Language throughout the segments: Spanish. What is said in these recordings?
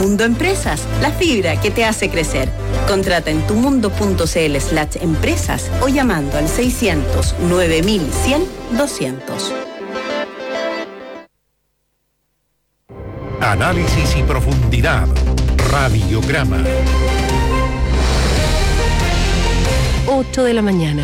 Mundo Empresas, la fibra que te hace crecer. Contrata en tumundo.cl/empresas o llamando al 600 9100 200. Análisis y profundidad. Radiograma. 8 de la mañana.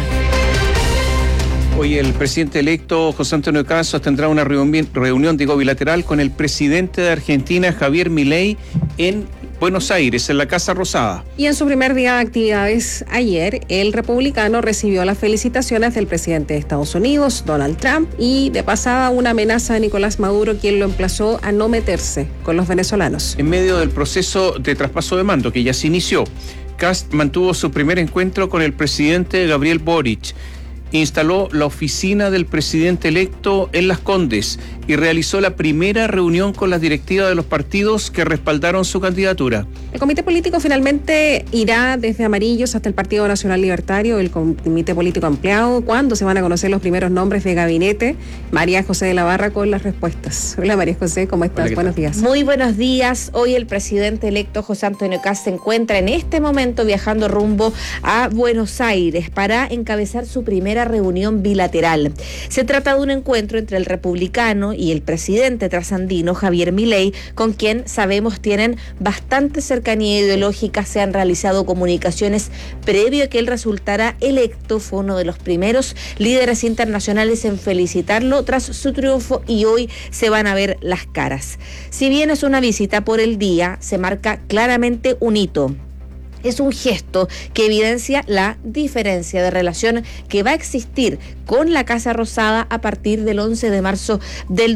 Hoy el presidente electo José Antonio Cast sostendrá una reunión bilateral con el presidente de Argentina, Javier Milei, en Buenos Aires, en la Casa Rosada. Y en su primer día de actividades ayer, el republicano recibió las felicitaciones del presidente de Estados Unidos, Donald Trump, y de pasada una amenaza de Nicolás Maduro, quien lo emplazó a no meterse con los venezolanos. En medio del proceso de traspaso de mando que ya se inició, Cast mantuvo su primer encuentro con el presidente Gabriel Boric. Instaló la oficina del presidente electo en Las Condes y realizó la primera reunión con las directivas de los partidos que respaldaron su candidatura. El comité político finalmente irá desde Amarillos hasta el Partido Nacional Libertario, el comité político ampliado. ¿Cuándo se van a conocer los primeros nombres de gabinete? María José de la Barra con las respuestas. Hola María José, ¿cómo estás? Hola, buenos días. Muy buenos días. Hoy el presidente electo José Antonio Cast se encuentra en este momento viajando rumbo a Buenos Aires para encabezar su primera reunión bilateral. Se trata de un encuentro entre el republicano y el presidente trasandino Javier Milei, con quien sabemos tienen bastante cercanía ideológica. Se han realizado comunicaciones previo a que él resultara electo. Fue uno de los primeros líderes internacionales en felicitarlo tras su triunfo y hoy se van a ver las caras. Si bien es una visita por el día, se marca claramente un hito. Es un gesto que evidencia la diferencia de relación que va a existir con la Casa Rosada a partir del 11 de marzo del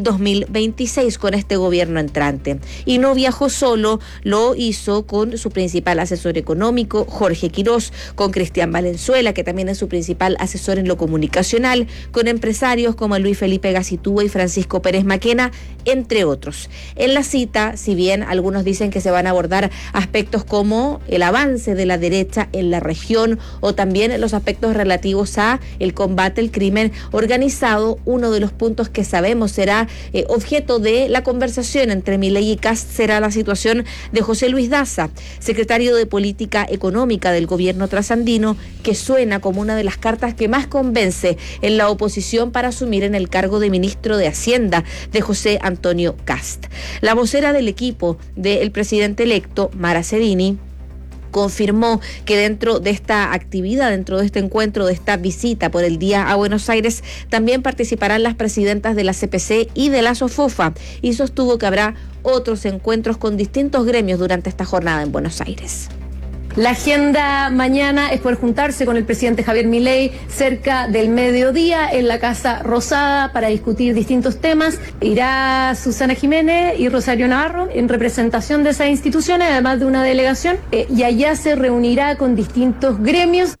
2026 con este gobierno entrante. Y no viajó solo, lo hizo con su principal asesor económico, Jorge Quirós, con Cristian Valenzuela, que también es su principal asesor en lo comunicacional, con empresarios como Luis Felipe Gacitúa y Francisco Pérez Maquena, entre otros. En la cita, si bien algunos dicen que se van a abordar aspectos como el avance de la derecha en la región o también los aspectos relativos a el combate al crimen organizado, uno de los puntos que sabemos será objeto de la conversación entre Milei y Cast será la situación de José Luis Daza, secretario de Política Económica del gobierno trasandino, que suena como una de las cartas que más convence en la oposición para asumir en el cargo de ministro de Hacienda de José Antonio Cast. La vocera del equipo del presidente electo, Mara Cedini, confirmó que dentro de esta actividad, dentro de este encuentro, de esta visita por el día a Buenos Aires, también participarán las presidentas de la CPC y de la SOFOFA, y sostuvo que habrá otros encuentros con distintos gremios durante esta jornada en Buenos Aires. La agenda mañana es poder juntarse con el presidente Javier Milei cerca del mediodía en la Casa Rosada para discutir distintos temas. Irá Susana Jiménez y Rosario Navarro en representación de esas instituciones, además de una delegación, y allá se reunirá con distintos gremios.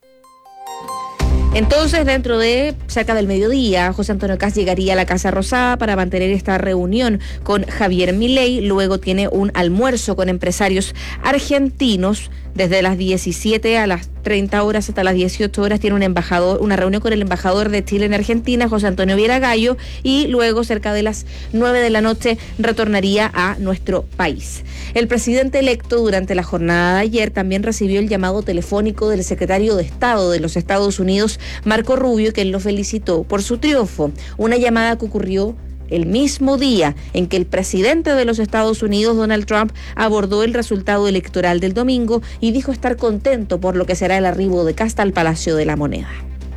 Entonces, dentro de cerca del mediodía, José Antonio Cast llegaría a la Casa Rosada para mantener esta reunión con Javier Milei. Luego tiene un almuerzo con empresarios argentinos. Desde las 17 a las 30 horas hasta las 18 horas tiene una reunión con el embajador de Chile en Argentina, José Antonio Viera Gallo, y luego cerca de las 9 de la noche retornaría a nuestro país. El presidente electo durante la jornada de ayer también recibió el llamado telefónico del secretario de Estado de los Estados Unidos, Marco Rubio, quien lo felicitó por su triunfo. Una llamada que ocurrió el mismo día en que el presidente de los Estados Unidos, Donald Trump, abordó el resultado electoral del domingo y dijo estar contento por lo que será el arribo de Cast al Palacio de la Moneda.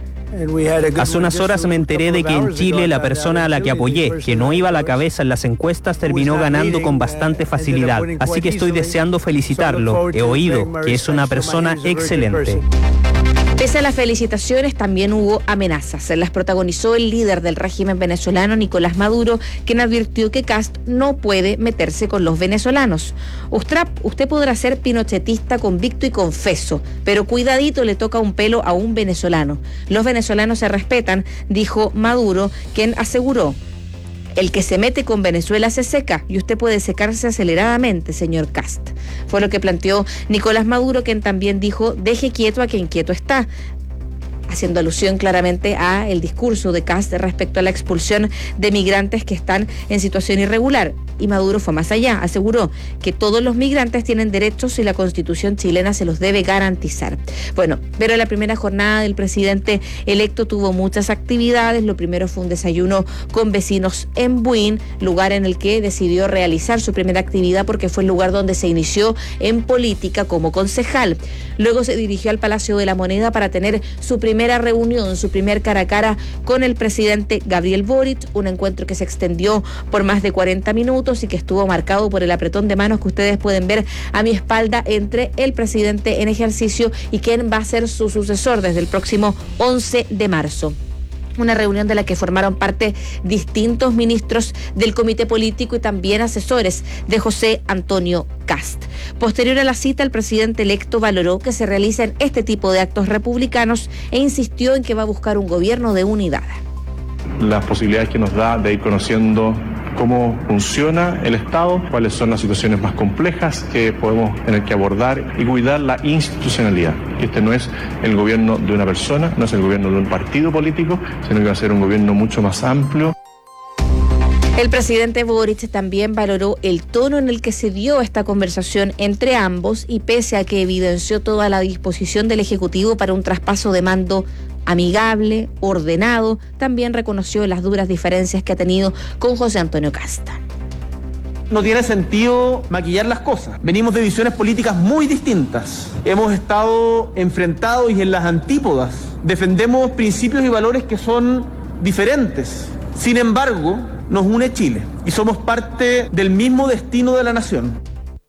Hace unas horas me enteré de que en Chile la persona a la que apoyé, que no iba a la cabeza en las encuestas, terminó ganando con bastante facilidad. Así que estoy deseando felicitarlo. He oído que es una persona excelente. Pese a las felicitaciones, también hubo amenazas. Se las protagonizó el líder del régimen venezolano, Nicolás Maduro, quien advirtió que Cast no puede meterse con los venezolanos. Usted podrá ser pinochetista convicto y confeso, pero cuidadito, le toca un pelo a un venezolano. Los venezolanos se respetan, dijo Maduro, quien aseguró: el que se mete con Venezuela se seca y usted puede secarse aceleradamente, señor Cast. Fue lo que planteó Nicolás Maduro, quien también dijo: deje quieto a quien quieto está. haciendo alusión claramente a el discurso de Kast respecto a la expulsión de migrantes que están en situación irregular. Y Maduro fue más allá, aseguró que todos los migrantes tienen derechos y la Constitución chilena se los debe garantizar. Bueno, pero la primera jornada del presidente electo tuvo muchas actividades. Lo primero fue un desayuno con vecinos en Buin, lugar en el que decidió realizar su primera actividad porque fue el lugar donde se inició en política como concejal. Luego se dirigió al Palacio de la Moneda para tener su primera reunión, su primer cara a cara con el presidente Gabriel Boric, un encuentro que se extendió por más de 40 minutos y que estuvo marcado por el apretón de manos que ustedes pueden ver a mi espalda entre el presidente en ejercicio y quien va a ser su sucesor desde el próximo 11 de marzo. Una reunión de la que formaron parte distintos ministros del comité político y también asesores de José Antonio Kast. Posterior a la cita, el presidente electo valoró que se realicen este tipo de actos republicanos e insistió en que va a buscar un gobierno de unidad. Las posibilidades que nos da de ir conociendo cómo funciona el Estado, cuáles son las situaciones más complejas que podemos tener que abordar y cuidar la institucionalidad. Este no es el gobierno de una persona, no es el gobierno de un partido político, sino que va a ser un gobierno mucho más amplio. El presidente Boric también valoró el tono en el que se dio esta conversación entre ambos y pese a que evidenció toda la disposición del Ejecutivo para un traspaso de mando amigable, ordenado, también reconoció las duras diferencias que ha tenido con José Antonio Kast. No tiene sentido maquillar las cosas. Venimos de visiones políticas muy distintas. Hemos estado enfrentados y en las antípodas. Defendemos principios y valores que son diferentes. Sin embargo, nos une Chile y somos parte del mismo destino de la nación.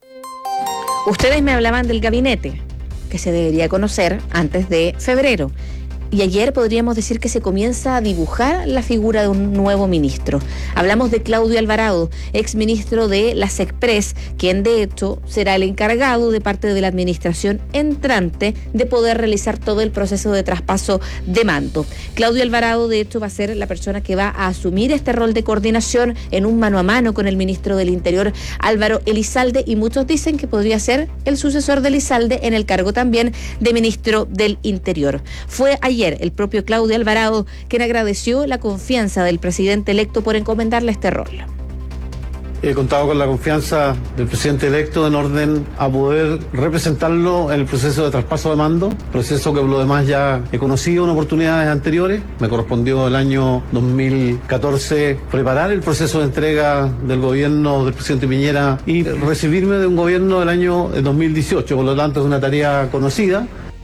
Ustedes me hablaban del gabinete, que se debería conocer antes de febrero. Y ayer podríamos decir que se comienza a dibujar la figura de un nuevo ministro. Hablamos de Claudio Alvarado, exministro de la SECPRES, quien de hecho será el encargado de parte de la administración entrante de poder realizar todo el proceso de traspaso de mando. Claudio Alvarado de hecho va a ser la persona que va a asumir este rol de coordinación en un mano a mano con el ministro del Interior, Álvaro Elizalde, y muchos dicen que podría ser el sucesor de Elizalde en el cargo también de ministro del Interior. Fue ayer el propio Claudio Alvarado quien agradeció la confianza del presidente electo por encomendarle este rol. He contado con la confianza del presidente electo en orden a poder representarlo en el proceso de traspaso de mando, proceso que por lo demás ya he conocido en oportunidades anteriores. Me correspondió el año 2014 preparar el proceso de entrega del gobierno del presidente Piñera y recibirme de un gobierno del año 2018, por lo tanto es una tarea conocida.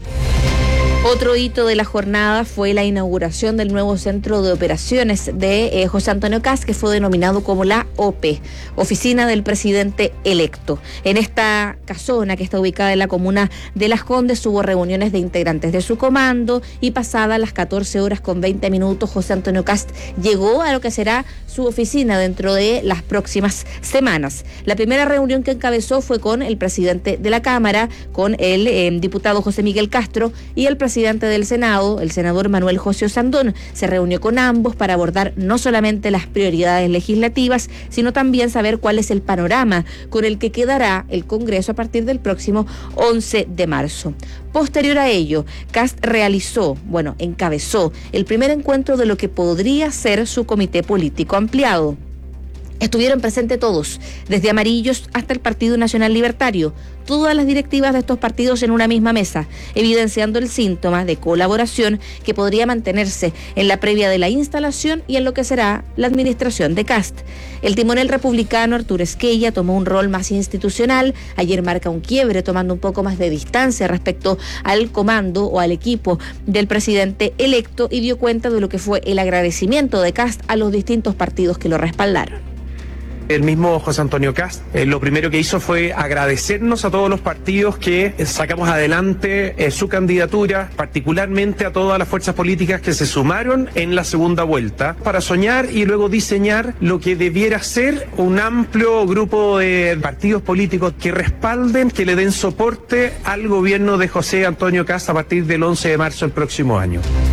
Otro hito de la jornada fue la inauguración del nuevo centro de operaciones de José Antonio Kast, que fue denominado como la OPE, Oficina del Presidente Electo. En esta casona que está ubicada en la comuna de Las Condes hubo reuniones de integrantes de su comando y pasadas las 14:20 José Antonio Kast llegó a lo que será su oficina dentro de las próximas semanas. La primera reunión que encabezó fue con el presidente de la Cámara, con el diputado José Miguel Castro y el presidente del Senado, el senador Manuel José Osandón. Se reunió con ambos para abordar no solamente las prioridades legislativas, sino también saber cuál es el panorama con el que quedará el Congreso a partir del próximo 11 de marzo. Posterior a ello, Kast encabezó el primer encuentro de lo que podría ser su comité político ampliado. Estuvieron presentes todos, desde Amarillos hasta el Partido Nacional Libertario, todas las directivas de estos partidos en una misma mesa, evidenciando el síntoma de colaboración que podría mantenerse en la previa de la instalación y en lo que será la administración de Kast. El timonel republicano Arturo Esquella tomó un rol más institucional, ayer marca un quiebre tomando un poco más de distancia respecto al comando o al equipo del presidente electo y dio cuenta de lo que fue el agradecimiento de Kast a los distintos partidos que lo respaldaron. El mismo José Antonio Kast, lo primero que hizo fue agradecernos a todos los partidos que sacamos adelante su candidatura, particularmente a todas las fuerzas políticas que se sumaron en la segunda vuelta, para soñar y luego diseñar lo que debiera ser un amplio grupo de partidos políticos que respalden, que le den soporte al gobierno de José Antonio Kast a partir del 11 de marzo del próximo año.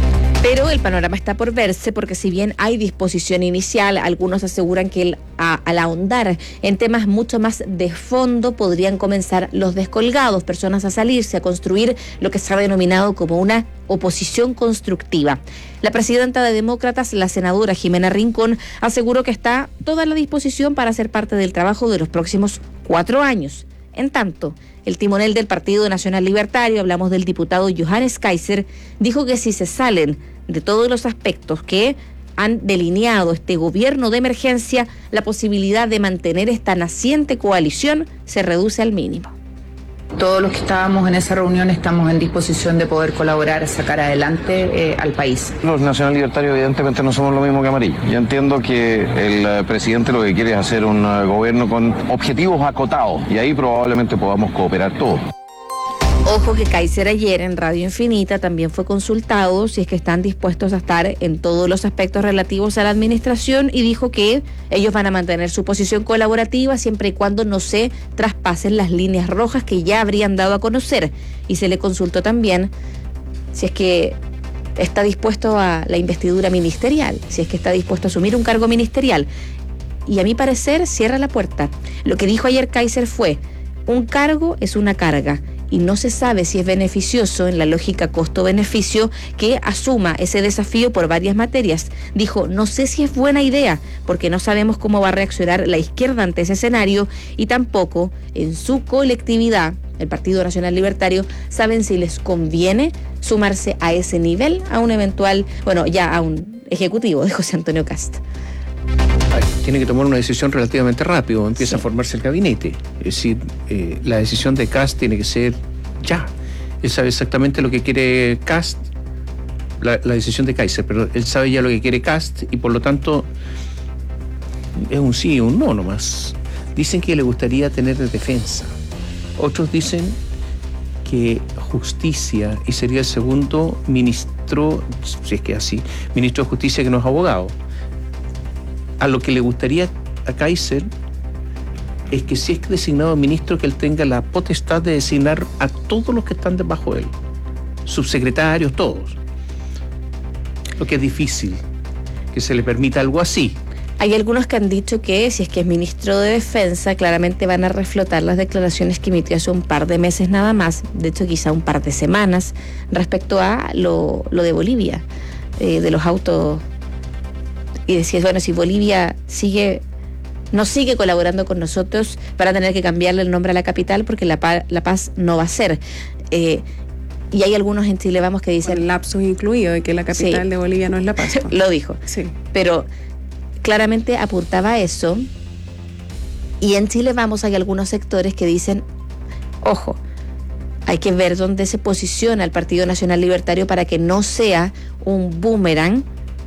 Pero el panorama está por verse, porque si bien hay disposición inicial, algunos aseguran que al ahondar en temas mucho más de fondo podrían comenzar los descolgados, personas a salirse, a construir lo que se ha denominado como una oposición constructiva. La presidenta de Demócratas, la senadora Jimena Rincón, aseguró que está toda la disposición para ser parte del trabajo de los próximos 4 años. En tanto, el timonel del Partido Nacional Libertario, hablamos del diputado Johannes Kaiser, dijo que si se salen de todos los aspectos que han delineado este gobierno de emergencia, la posibilidad de mantener esta naciente coalición se reduce al mínimo. Todos los que estábamos en esa reunión estamos en disposición de poder colaborar a sacar adelante al país. Los nacional libertarios evidentemente no somos lo mismo que amarillos. Yo entiendo que el presidente lo que quiere es hacer un gobierno con objetivos acotados y ahí probablemente podamos cooperar todos. Ojo que Kaiser ayer en Radio Infinita también fue consultado si es que están dispuestos a estar en todos los aspectos relativos a la administración y dijo que ellos van a mantener su posición colaborativa siempre y cuando no se traspasen las líneas rojas que ya habrían dado a conocer. Y se le consultó también si es que está dispuesto a la investidura ministerial, si es que está dispuesto a asumir un cargo ministerial. Y a mi parecer cierra la puerta. Lo que dijo ayer Kaiser fue: un cargo es una carga. Y no se sabe si es beneficioso en la lógica costo-beneficio que asuma ese desafío por varias materias. Dijo, no sé si es buena idea, porque no sabemos cómo va a reaccionar la izquierda ante ese escenario y tampoco en su colectividad, el Partido Nacional Libertario, saben si les conviene sumarse a ese nivel, a un eventual, ya a un ejecutivo de José Antonio Kast. Tiene que tomar una decisión relativamente rápido, empieza a formarse el gabinete. Es decir, la decisión de Kast tiene que ser ya. Él sabe exactamente lo que quiere Kast, la decisión de Kaiser, pero él sabe ya lo que quiere Kast y por lo tanto es un sí o un no nomás. Dicen que le gustaría tener defensa. Otros dicen que justicia y sería el segundo ministro, si es que así, ministro de justicia que no es abogado. A lo que le gustaría a Kaiser es que si es designado ministro, que él tenga la potestad de designar a todos los que están debajo de él, subsecretarios, todos. Lo que es difícil, que se le permita algo así. Hay algunos que han dicho que si es que es ministro de Defensa, claramente van a reflotar las declaraciones que emitió hace un par de meses nada más, de hecho quizá un par de semanas, respecto a lo de Bolivia, de los autos. Y decías, si Bolivia no sigue colaborando con nosotros, van a tener que cambiarle el nombre a la capital porque La Paz no va a ser. Y hay algunos en Chile Vamos que dicen... el lapsus incluido de que la capital de Bolivia no es La Paz. Lo dijo. Sí. Pero claramente apuntaba a eso. Y en Chile Vamos hay algunos sectores que dicen, ojo, hay que ver dónde se posiciona el Partido Nacional Libertario para que no sea un boomerang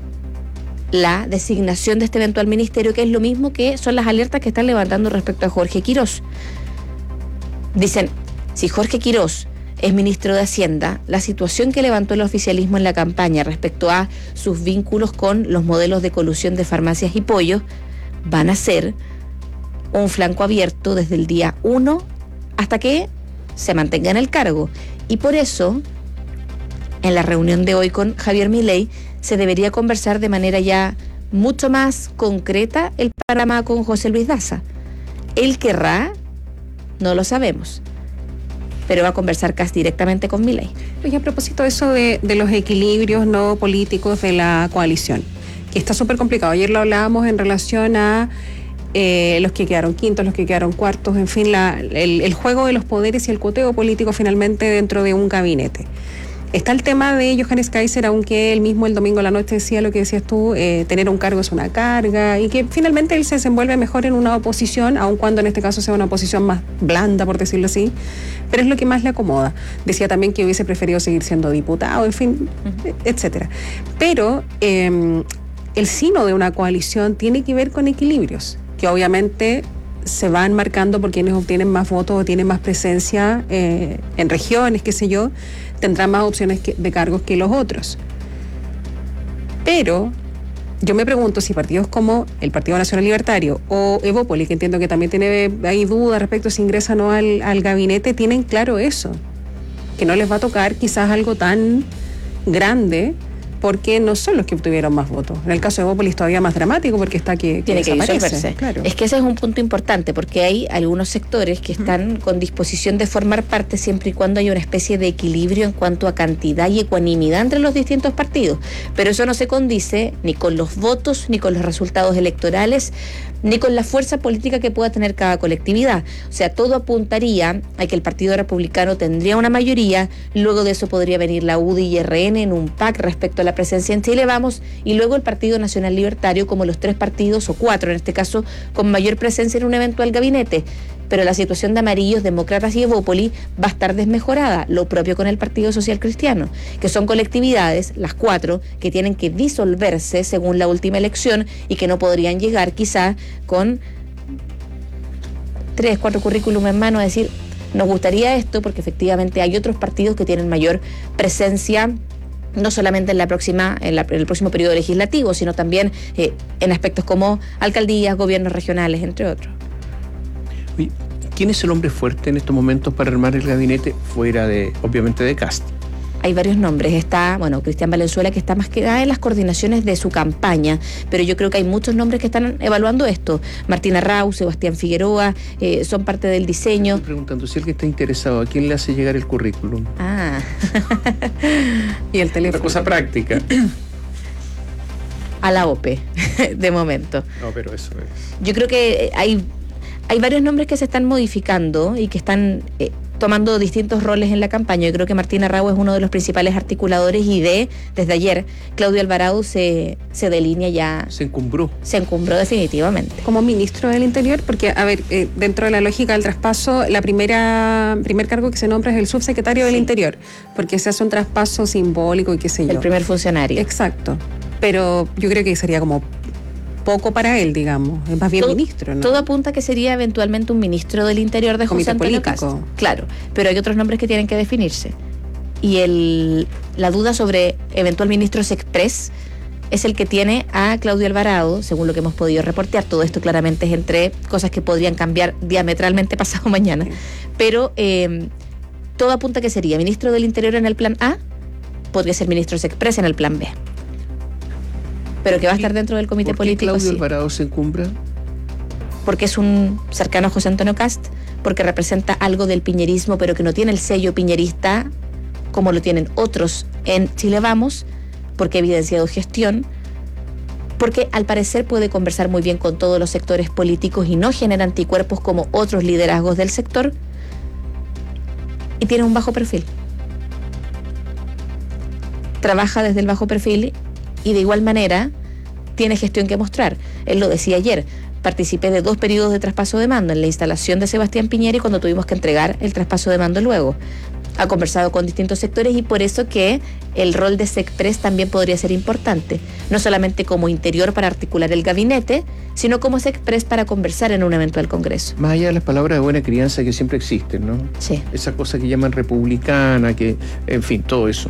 la designación de este eventual ministerio, que es lo mismo que son las alertas que están levantando respecto a Jorge Quirós. Dicen, si Jorge Quirós es ministro de Hacienda, la situación que levantó el oficialismo en la campaña respecto a sus vínculos con los modelos de colusión de farmacias y pollos van a ser un flanco abierto desde el día 1 hasta que se mantenga en el cargo. Y por eso, en la reunión de hoy con Javier Milei, se debería conversar de manera ya mucho más concreta el panorama con José Luis Daza. ¿Él querrá? No lo sabemos. Pero va a conversar casi directamente con Milei. Y a propósito de eso de los equilibrios no políticos de la coalición, que está súper complicado. Ayer lo hablábamos en relación a los que quedaron quintos, los que quedaron cuartos, en fin, el juego de los poderes y el cuoteo político finalmente dentro de un gabinete. Está el tema de Johannes Kaiser, aunque él mismo el domingo a la noche decía lo que decías tú, tener un cargo es una carga, y que finalmente él se desenvuelve mejor en una oposición, aun cuando en este caso sea una oposición más blanda, por decirlo así, pero es lo que más le acomoda. Decía también que hubiese preferido seguir siendo diputado, en fin, etcétera. Pero el sino de una coalición tiene que ver con equilibrios, que obviamente se van marcando por quienes obtienen más votos o tienen más presencia en regiones, qué sé yo, tendrán más opciones de cargos que los otros. Pero yo me pregunto si partidos como el Partido Nacional Libertario o Evópolis, que entiendo que también hay dudas respecto a si ingresan o no al gabinete, tienen claro eso, que no les va a tocar quizás algo tan grande porque no son los que obtuvieron más votos. En el caso de Bópolis todavía más dramático porque está que tiene que disolverse. Claro. Es que ese es un punto importante porque hay algunos sectores que están con disposición de formar parte siempre y cuando haya una especie de equilibrio en cuanto a cantidad y ecuanimidad entre los distintos partidos. Pero eso no se condice ni con los votos, ni con los resultados electorales, ni con la fuerza política que pueda tener cada colectividad. O sea, todo apuntaría a que el Partido Republicano tendría una mayoría, luego de eso podría venir la UDI y RN en un pack respecto a la presencia en Chile Vamos, y luego el Partido Nacional Libertario como los 3 partidos, o 4 en este caso, con mayor presencia en un eventual gabinete. Pero la situación de Amarillos, Demócratas y Evópoli va a estar desmejorada, lo propio con el Partido Social Cristiano, que son colectividades, las 4, que tienen que disolverse según la última elección y que no podrían llegar quizá con 3, 4 currículum en mano a decir, nos gustaría esto, porque efectivamente hay otros partidos que tienen mayor presencia, no solamente en el próximo periodo legislativo, sino también en aspectos como alcaldías, gobiernos regionales, entre otros. ¿Quién es el hombre fuerte en estos momentos para armar el gabinete fuera de, obviamente, de Kast? Hay varios nombres. Está, Cristian Valenzuela, que está más que nada en las coordinaciones de su campaña, pero yo creo que hay muchos nombres que están evaluando esto. Martina Rau, Sebastián Figueroa, son parte del diseño. Estoy preguntando, si alguien está interesado, ¿a quién le hace llegar el currículum? Y el teléfono. Una cosa práctica. A la OPE, de momento. No, pero eso es. Yo creo que hay varios nombres que se están modificando y que están tomando distintos roles en la campaña. Yo creo que Martina Rau es uno de los principales articuladores y desde ayer, Claudio Alvarado se delinea ya. Se encumbró. Se encumbró definitivamente. Como ministro del Interior, porque, dentro de la lógica del traspaso, primer cargo que se nombra es el subsecretario del Interior, porque se hace un traspaso simbólico y qué sé yo. El primer funcionario. Exacto. Pero yo creo que sería como poco para él, digamos, es más bien ministro, ¿no? Todo apunta a que sería eventualmente un ministro del Interior de José Antonio Kast. Claro, pero hay otros nombres que tienen que definirse. Y la duda sobre eventual ministros express es el que tiene a Claudio Alvarado, según lo que hemos podido reportear. Todo esto claramente es entre cosas que podrían cambiar diametralmente pasado mañana. Sí. Pero todo apunta a que sería ministro del Interior en el plan A, podría ser ministros express en el plan B. Pero que va a estar dentro del comité político. ¿Por qué Claudio Alvarado se encumbra? Porque es un cercano a José Antonio Kast, porque representa algo del piñerismo, pero que no tiene el sello piñerista como lo tienen otros en Chile Vamos, porque ha evidenciado gestión, porque al parecer puede conversar muy bien con todos los sectores políticos y no genera anticuerpos como otros liderazgos del sector, y tiene un bajo perfil. Trabaja desde el bajo perfil y de igual manera tiene gestión que mostrar. Él lo decía ayer, participé de 2 periodos de traspaso de mando, en la instalación de Sebastián Piñera y cuando tuvimos que entregar el traspaso de mando luego. Ha conversado con distintos sectores y por eso que el rol de SECPRES también podría ser importante, no solamente como interior para articular el gabinete, sino como SECPRES para conversar en un eventual congreso. Más allá de las palabras de buena crianza que siempre existen, ¿no? Sí. Esa cosa que llaman republicana, que, en fin, todo eso.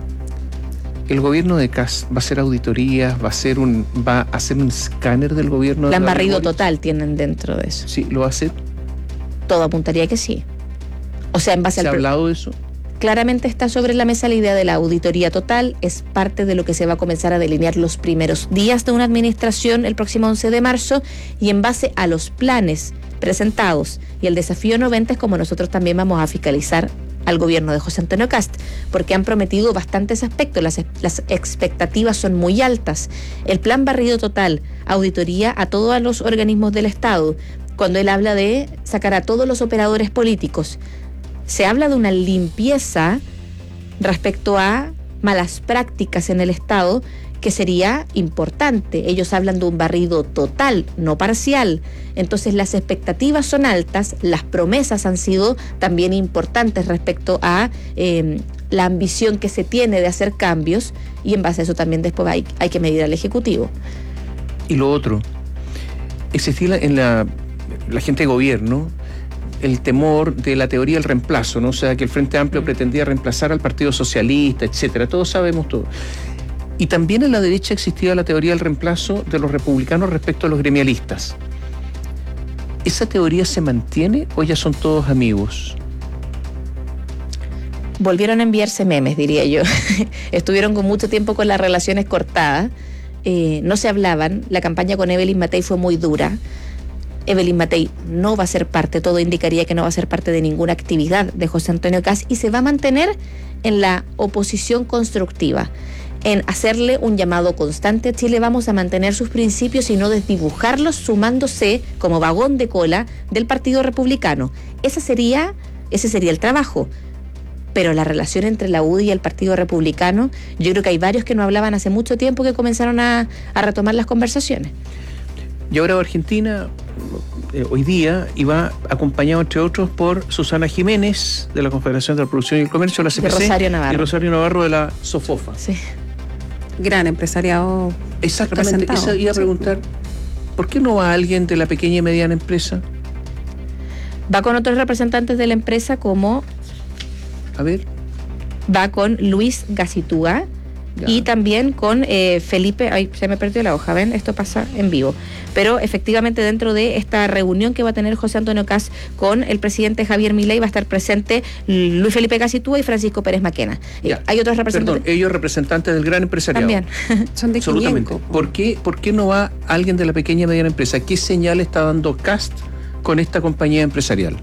El gobierno de Kast va a hacer auditorías, va a hacer un escáner del gobierno. Plan barrido total tienen dentro de eso. Sí, ¿lo va a hacer? Todo apuntaría que sí. O sea, en base ¿Se ha hablado de eso? Claramente está sobre la mesa la idea de la auditoría total, es parte de lo que se va a comenzar a delinear los primeros días de una administración el próximo 11 de marzo y en base a los planes presentados y el desafío 90 es como nosotros también vamos a fiscalizar al gobierno de José Antonio Kast, porque han prometido bastantes aspectos, las expectativas son muy altas. El plan barrido total, auditoría a todos los organismos del Estado, cuando él habla de sacar a todos los operadores políticos, se habla de una limpieza respecto a malas prácticas en el Estado, que sería importante. Ellos hablan de un barrido total, no parcial. Entonces las expectativas son altas, las promesas han sido también importantes respecto a la ambición que se tiene de hacer cambios y en base a eso también después hay que medir al Ejecutivo. Y lo otro, existía en la gente de gobierno el temor de la teoría del reemplazo, ¿no? O sea, que el Frente Amplio pretendía reemplazar al Partido Socialista, etcétera. Todos sabemos todo. Y también en la derecha existía la teoría del reemplazo de los republicanos respecto a los gremialistas. ¿Esa teoría se mantiene o ya son todos amigos? volvieron a enviarse memes, diría yo. Estuvieron con mucho tiempo con las relaciones cortadas, no se hablaban, la campaña con Evelyn Matei fue muy dura. Evelyn Matei no va a ser parte, todo indicaría que no va a ser parte de ninguna actividad de José Antonio Kast y se va a mantener en la oposición constructiva, en hacerle un llamado constante a Chile. Vamos a mantener sus principios y no desdibujarlos, sumándose como vagón de cola del Partido Republicano. Ese sería el trabajo. Pero la relación entre la UDI y el Partido Republicano, yo creo que hay varios que no hablaban hace mucho tiempo que comenzaron a retomar las conversaciones. Y ahora Argentina, hoy día, iba acompañado, entre otros, por Susana Jiménez, de la Confederación de la Producción y el Comercio, la CPC, y Rosario Navarro, de la SOFOFA. Sí. Gran empresariado. Exactamente, esa iba a preguntar, ¿por qué no va alguien de la pequeña y mediana empresa? Va con otros representantes de la empresa como... A ver. Va con Luis Gacitúa. Ya. Y también con Felipe, ay, se me perdió la hoja, ven, esto pasa en vivo, pero efectivamente dentro de esta reunión que va a tener José Antonio Kast con el presidente Javier Milei va a estar presente Luis Felipe Gacitúa y Francisco Pérez Maquena. Hay otros representantes. Perdón, ellos representantes del gran empresariado. También. Son de absolutamente. ¿Por qué no va alguien de la pequeña y mediana empresa? ¿Qué señal está dando Kast con esta compañía empresarial?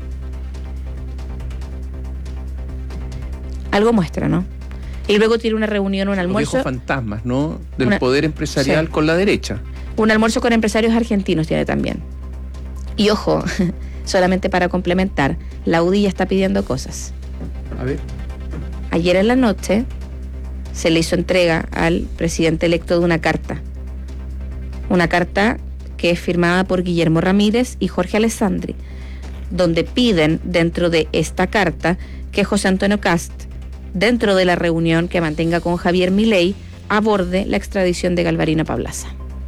Algo muestra, ¿no? Y luego tiene una reunión, un almuerzo. Los viejos fantasmas, ¿no? Del poder empresarial, sí, con la derecha. Un almuerzo con empresarios argentinos tiene también. Y ojo, solamente para complementar, la UDI ya está pidiendo cosas. A ver. Ayer en la noche se le hizo entrega al presidente electo de una carta. Una carta que es firmada por Guillermo Ramírez y Jorge Alessandri, donde piden dentro de esta carta que José Antonio Kast, dentro de la reunión que mantenga con Javier Milei, aborde la extradición de Galvarino Pablaza.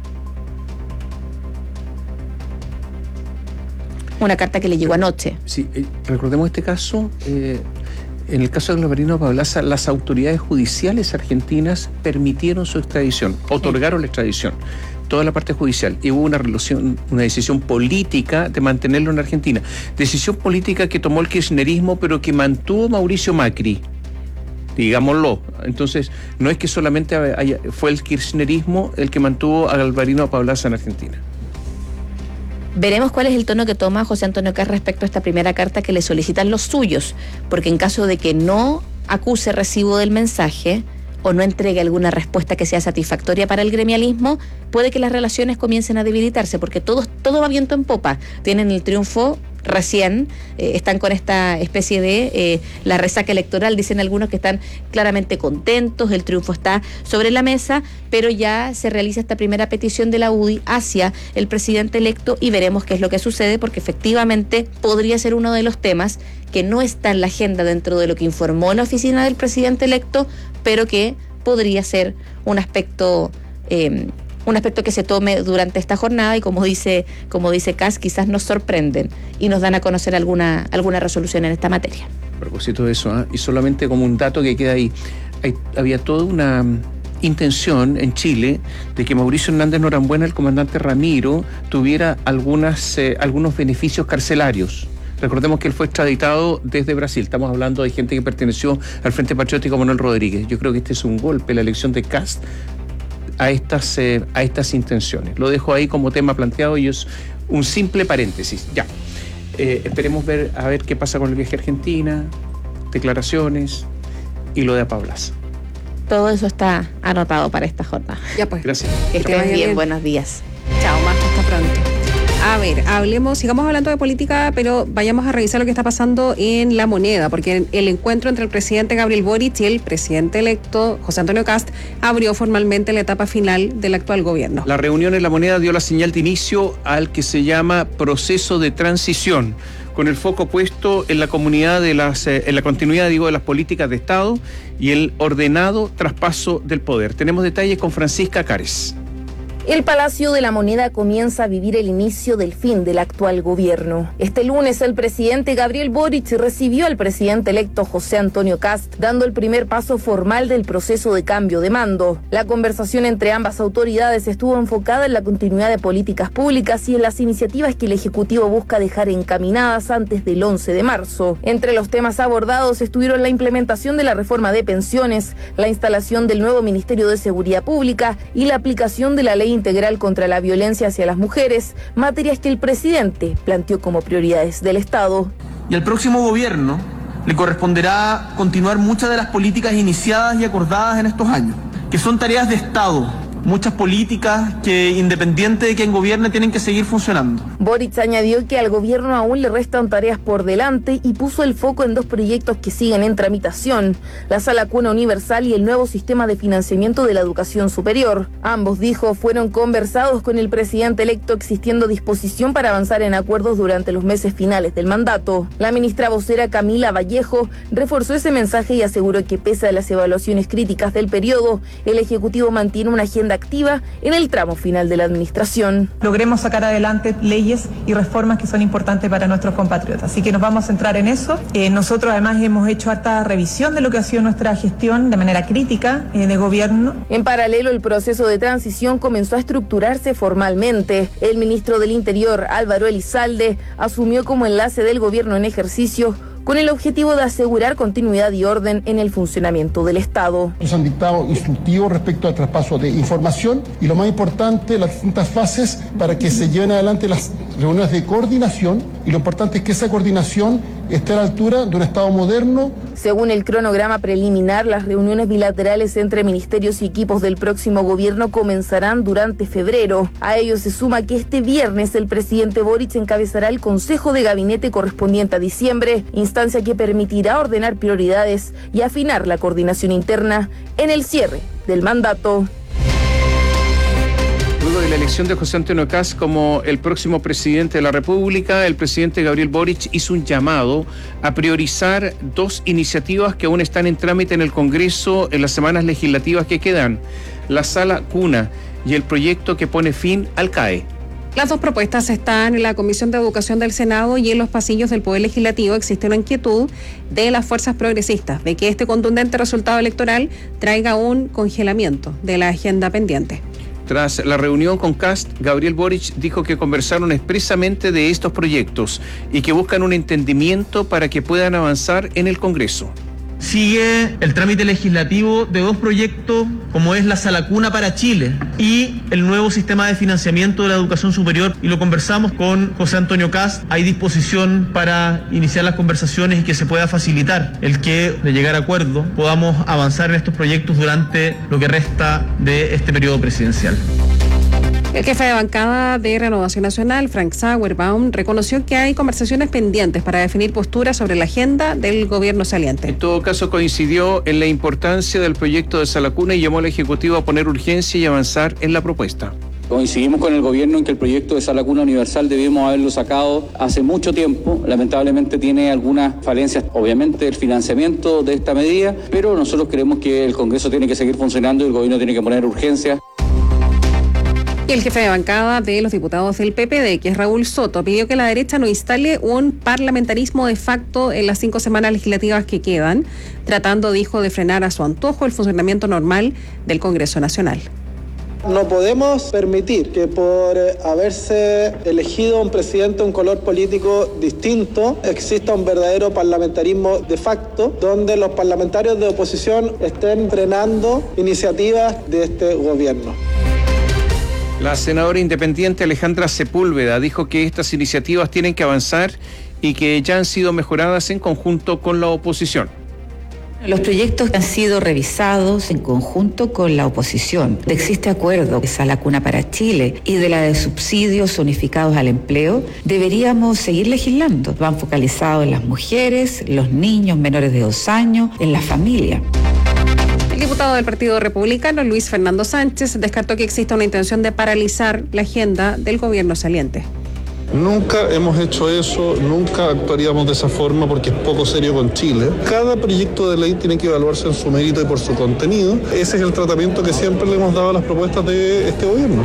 Una carta que le llegó anoche. Sí, recordemos este caso. En el caso de Galvarino Pablaza, las autoridades judiciales argentinas permitieron su extradición, otorgaron la extradición, toda la parte judicial, y hubo una decisión política de mantenerlo en Argentina. Decisión política que tomó el kirchnerismo, pero que mantuvo Mauricio Macri, digámoslo. Entonces, no es que solamente fue el kirchnerismo el que mantuvo a Galvarino Pablaza en Argentina. Veremos cuál es el tono que toma José Antonio Kast respecto a esta primera carta que le solicitan los suyos, porque en caso de que no acuse recibo del mensaje o no entregue alguna respuesta que sea satisfactoria para el gremialismo, puede que las relaciones comiencen a debilitarse, porque todo va viento en popa. Tienen el triunfo recién, están con esta especie de la resaca electoral, dicen algunos que están claramente contentos, el triunfo está sobre la mesa, pero ya se realiza esta primera petición de la UDI hacia el presidente electo y veremos qué es lo que sucede, porque efectivamente podría ser uno de los temas que no está en la agenda dentro de lo que informó la oficina del presidente electo, pero que podría ser un aspecto que se tome durante esta jornada y como dice Kast, quizás nos sorprenden y nos dan a conocer alguna resolución en esta materia. A propósito de eso, y solamente como un dato que queda ahí, había toda una intención en Chile de que Mauricio Hernández Norambuena, el comandante Ramiro, tuviera algunos beneficios carcelarios. Recordemos que él fue extraditado desde Brasil. Estamos hablando de gente que perteneció al Frente Patriótico Manuel Rodríguez. Yo creo que este es un golpe, la elección de Kast, a estas intenciones. Lo dejo ahí como tema planteado y es un simple paréntesis. Ya. Esperemos a ver qué pasa con el viaje a Argentina, declaraciones y lo de Pablaza. Todo eso está anotado para esta jornada. Ya pues. Gracias. Que estén bien, buenos días. Chao, Marta, hasta pronto. A ver, sigamos hablando de política, pero vayamos a revisar lo que está pasando en La Moneda, porque el encuentro entre el presidente Gabriel Boric y el presidente electo José Antonio Kast abrió formalmente la etapa final del actual gobierno. La reunión en La Moneda dio la señal de inicio al que se llama proceso de transición, con el foco puesto en la continuidad de las políticas de Estado y el ordenado traspaso del poder. Tenemos detalles con Francisca Cares. El Palacio de la Moneda comienza a vivir el inicio del fin del actual gobierno. Este lunes el presidente Gabriel Boric recibió al presidente electo José Antonio Kast, dando el primer paso formal del proceso de cambio de mando. La conversación entre ambas autoridades estuvo enfocada en la continuidad de políticas públicas y en las iniciativas que el Ejecutivo busca dejar encaminadas antes del 11 de marzo. Entre los temas abordados estuvieron la implementación de la reforma de pensiones, la instalación del nuevo Ministerio de Seguridad Pública y la aplicación de la Ley Integral contra la Violencia hacia las Mujeres, materias que el presidente planteó como prioridades del Estado. Y al próximo gobierno le corresponderá continuar muchas de las políticas iniciadas y acordadas en estos años, que son tareas de Estado. Muchas políticas que, independiente de quién gobierne, tienen que seguir funcionando. Boric añadió que al gobierno aún le restan tareas por delante y puso el foco en dos proyectos que siguen en tramitación: la Sala Cuna Universal y el nuevo sistema de financiamiento de la educación superior. Ambos, dijo, fueron conversados con el presidente electo, existiendo disposición para avanzar en acuerdos durante los meses finales del mandato. La ministra vocera Camila Vallejo reforzó ese mensaje y aseguró que pese a las evaluaciones críticas del periodo, el Ejecutivo mantiene una agenda activa en el tramo final de la administración. Logremos sacar adelante leyes y reformas que son importantes para nuestros compatriotas. Así que nos vamos a centrar en eso. Nosotros además hemos hecho harta revisión de lo que ha sido nuestra gestión de manera crítica de gobierno. En paralelo, el proceso de transición comenzó a estructurarse formalmente. El ministro del Interior, Álvaro Elizalde, asumió como enlace del gobierno en ejercicio, con el objetivo de asegurar continuidad y orden en el funcionamiento del Estado. Nos han dictado instructivos respecto al traspaso de información y, lo más importante, las distintas fases para que se lleven adelante las reuniones de coordinación, y lo importante es que esa coordinación esté a la altura de un Estado moderno. Según el cronograma preliminar, las reuniones bilaterales entre ministerios y equipos del próximo gobierno comenzarán durante febrero. A ello se suma que este viernes el presidente Boric encabezará el Consejo de Gabinete correspondiente a diciembre, instancia que permitirá ordenar prioridades y afinar la coordinación interna en el cierre del mandato. Luego de la elección de José Antonio Kast como el próximo presidente de la República, el presidente Gabriel Boric hizo un llamado a priorizar dos iniciativas que aún están en trámite en el Congreso en las semanas legislativas que quedan: la Sala Cuna y el proyecto que pone fin al CAE. Las dos propuestas están en la Comisión de Educación del Senado, y en los pasillos del Poder Legislativo existe una inquietud de las fuerzas progresistas de que este contundente resultado electoral traiga un congelamiento de la agenda pendiente. Tras la reunión con Kast, Gabriel Boric dijo que conversaron expresamente de estos proyectos y que buscan un entendimiento para que puedan avanzar en el Congreso. Sigue el trámite legislativo de dos proyectos, como es la Sala Cuna para Chile y el nuevo sistema de financiamiento de la educación superior, y lo conversamos con José Antonio Kast. Hay disposición para iniciar las conversaciones y que se pueda facilitar el que, de llegar a acuerdo, podamos avanzar en estos proyectos durante lo que resta de este periodo presidencial. El jefe de bancada de Renovación Nacional, Frank Sauerbaum, reconoció que hay conversaciones pendientes para definir posturas sobre la agenda del gobierno saliente. En todo caso, coincidió en la importancia del proyecto de Sala Cuna y llamó al Ejecutivo a poner urgencia y avanzar en la propuesta. Coincidimos con el gobierno en que el proyecto de Sala Cuna Universal debíamos haberlo sacado hace mucho tiempo. Lamentablemente tiene algunas falencias, obviamente, el financiamiento de esta medida, pero nosotros creemos que el Congreso tiene que seguir funcionando y el gobierno tiene que poner urgencia. Y el jefe de bancada de los diputados del PPD, que es Raúl Soto, pidió que la derecha no instale un parlamentarismo de facto en las 5 semanas legislativas que quedan, tratando, dijo, de frenar a su antojo el funcionamiento normal del Congreso Nacional. No podemos permitir que por haberse elegido un presidente de un color político distinto exista un verdadero parlamentarismo de facto, donde los parlamentarios de oposición estén frenando iniciativas de este gobierno. La senadora independiente Alejandra Sepúlveda dijo que estas iniciativas tienen que avanzar y que ya han sido mejoradas en conjunto con la oposición. Los proyectos han sido revisados en conjunto con la oposición. Existe acuerdo de Sala Cuna para Chile y de la de subsidios unificados al empleo. Deberíamos seguir legislando. Van focalizados en las mujeres, los niños menores de 2 años, en la familia. El diputado del Partido Republicano, Luis Fernando Sánchez, descartó que exista una intención de paralizar la agenda del gobierno saliente. Nunca hemos hecho eso, nunca actuaríamos de esa forma porque es poco serio con Chile. Cada proyecto de ley tiene que evaluarse en su mérito y por su contenido. Ese es el tratamiento que siempre le hemos dado a las propuestas de este gobierno.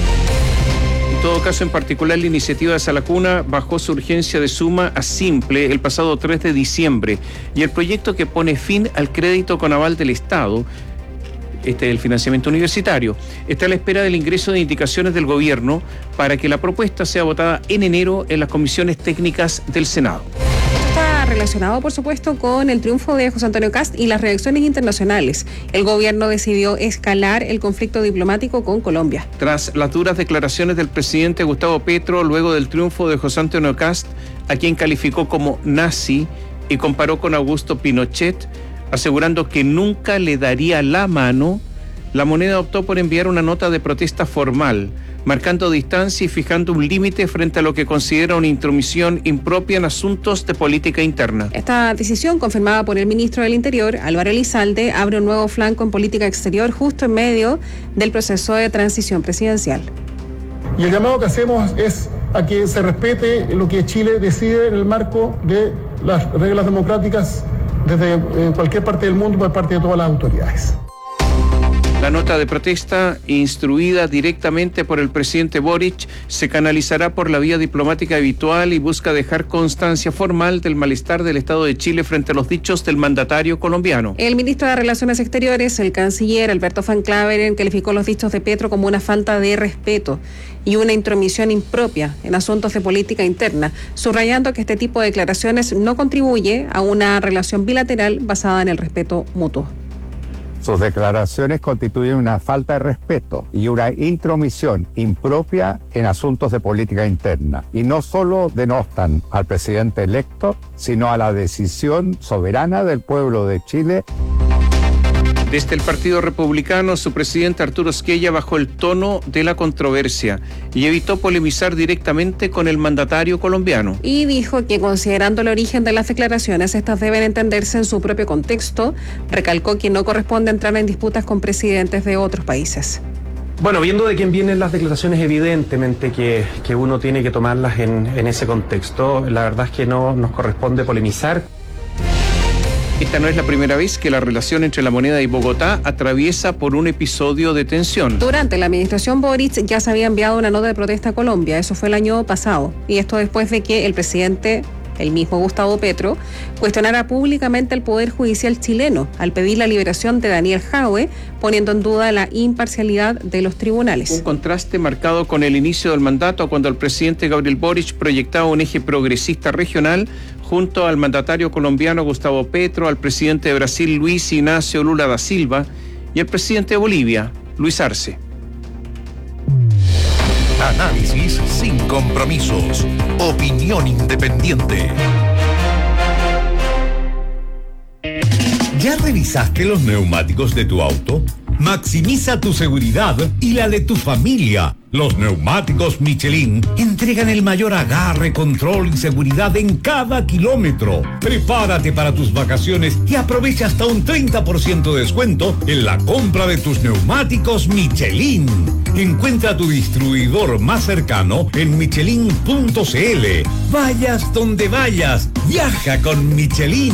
En todo caso, en particular, la iniciativa de Sala Cuna bajó su urgencia de suma a simple el pasado 3 de diciembre y el proyecto que pone fin al crédito con aval del Estado, el financiamiento universitario, está a la espera del ingreso de indicaciones del gobierno para que la propuesta sea votada en enero en las comisiones técnicas del Senado. Está relacionado, por supuesto, con el triunfo de José Antonio Kast y las reacciones internacionales. El gobierno decidió escalar el conflicto diplomático con Colombia. Tras las duras declaraciones del presidente Gustavo Petro luego del triunfo de José Antonio Kast, a quien calificó como nazi y comparó con Augusto Pinochet, asegurando que nunca le daría la mano, la moneda optó por enviar una nota de protesta formal, marcando distancia y fijando un límite frente a lo que considera una intromisión impropia en asuntos de política interna. Esta decisión, confirmada por el ministro del Interior, Álvaro Elizalde, abre un nuevo flanco en política exterior justo en medio del proceso de transición presidencial. Y el llamado que hacemos es a que se respete lo que Chile decide en el marco de las reglas democráticas desde cualquier parte del mundo por parte de todas las autoridades. La nota de protesta, instruida directamente por el presidente Boric, se canalizará por la vía diplomática habitual y busca dejar constancia formal del malestar del Estado de Chile frente a los dichos del mandatario colombiano. El ministro de Relaciones Exteriores, el canciller Alberto Van Claveren, calificó los dichos de Petro como una falta de respeto y una intromisión impropia en asuntos de política interna, subrayando que este tipo de declaraciones no contribuye a una relación bilateral basada en el respeto mutuo. Sus declaraciones constituyen una falta de respeto y una intromisión impropia en asuntos de política interna. Y no solo denostan al presidente electo, sino a la decisión soberana del pueblo de Chile. Desde el Partido Republicano, su presidente Arturo Esquella bajó el tono de la controversia y evitó polemizar directamente con el mandatario colombiano. Y dijo que, considerando el origen de las declaraciones, estas deben entenderse en su propio contexto. Recalcó que no corresponde entrar en disputas con presidentes de otros países. Bueno, viendo de quién vienen las declaraciones, evidentemente que uno tiene que tomarlas en ese contexto. La verdad es que no nos corresponde polemizar. Esta no es la primera vez que la relación entre La Moneda y Bogotá atraviesa por un episodio de tensión. Durante la administración Boric ya se había enviado una nota de protesta a Colombia, eso fue el año pasado, y esto después de que el presidente, el mismo Gustavo Petro, cuestionara públicamente el Poder Judicial chileno al pedir la liberación de Daniel Jadwe, poniendo en duda la imparcialidad de los tribunales. Un contraste marcado con el inicio del mandato, cuando el presidente Gabriel Boric proyectaba un eje progresista regional junto al mandatario colombiano Gustavo Petro, al presidente de Brasil Luis Ignacio Lula da Silva y al presidente de Bolivia, Luis Arce. Análisis sin compromisos. Opinión independiente. ¿Ya revisaste los neumáticos de tu auto? Maximiza tu seguridad y la de tu familia. Los neumáticos Michelin entregan el mayor agarre, control y seguridad en cada kilómetro. Prepárate para tus vacaciones y aprovecha hasta un 30% de descuento en la compra de tus neumáticos Michelin. Encuentra tu distribuidor más cercano en michelin.cl. Vayas donde vayas, viaja con Michelin.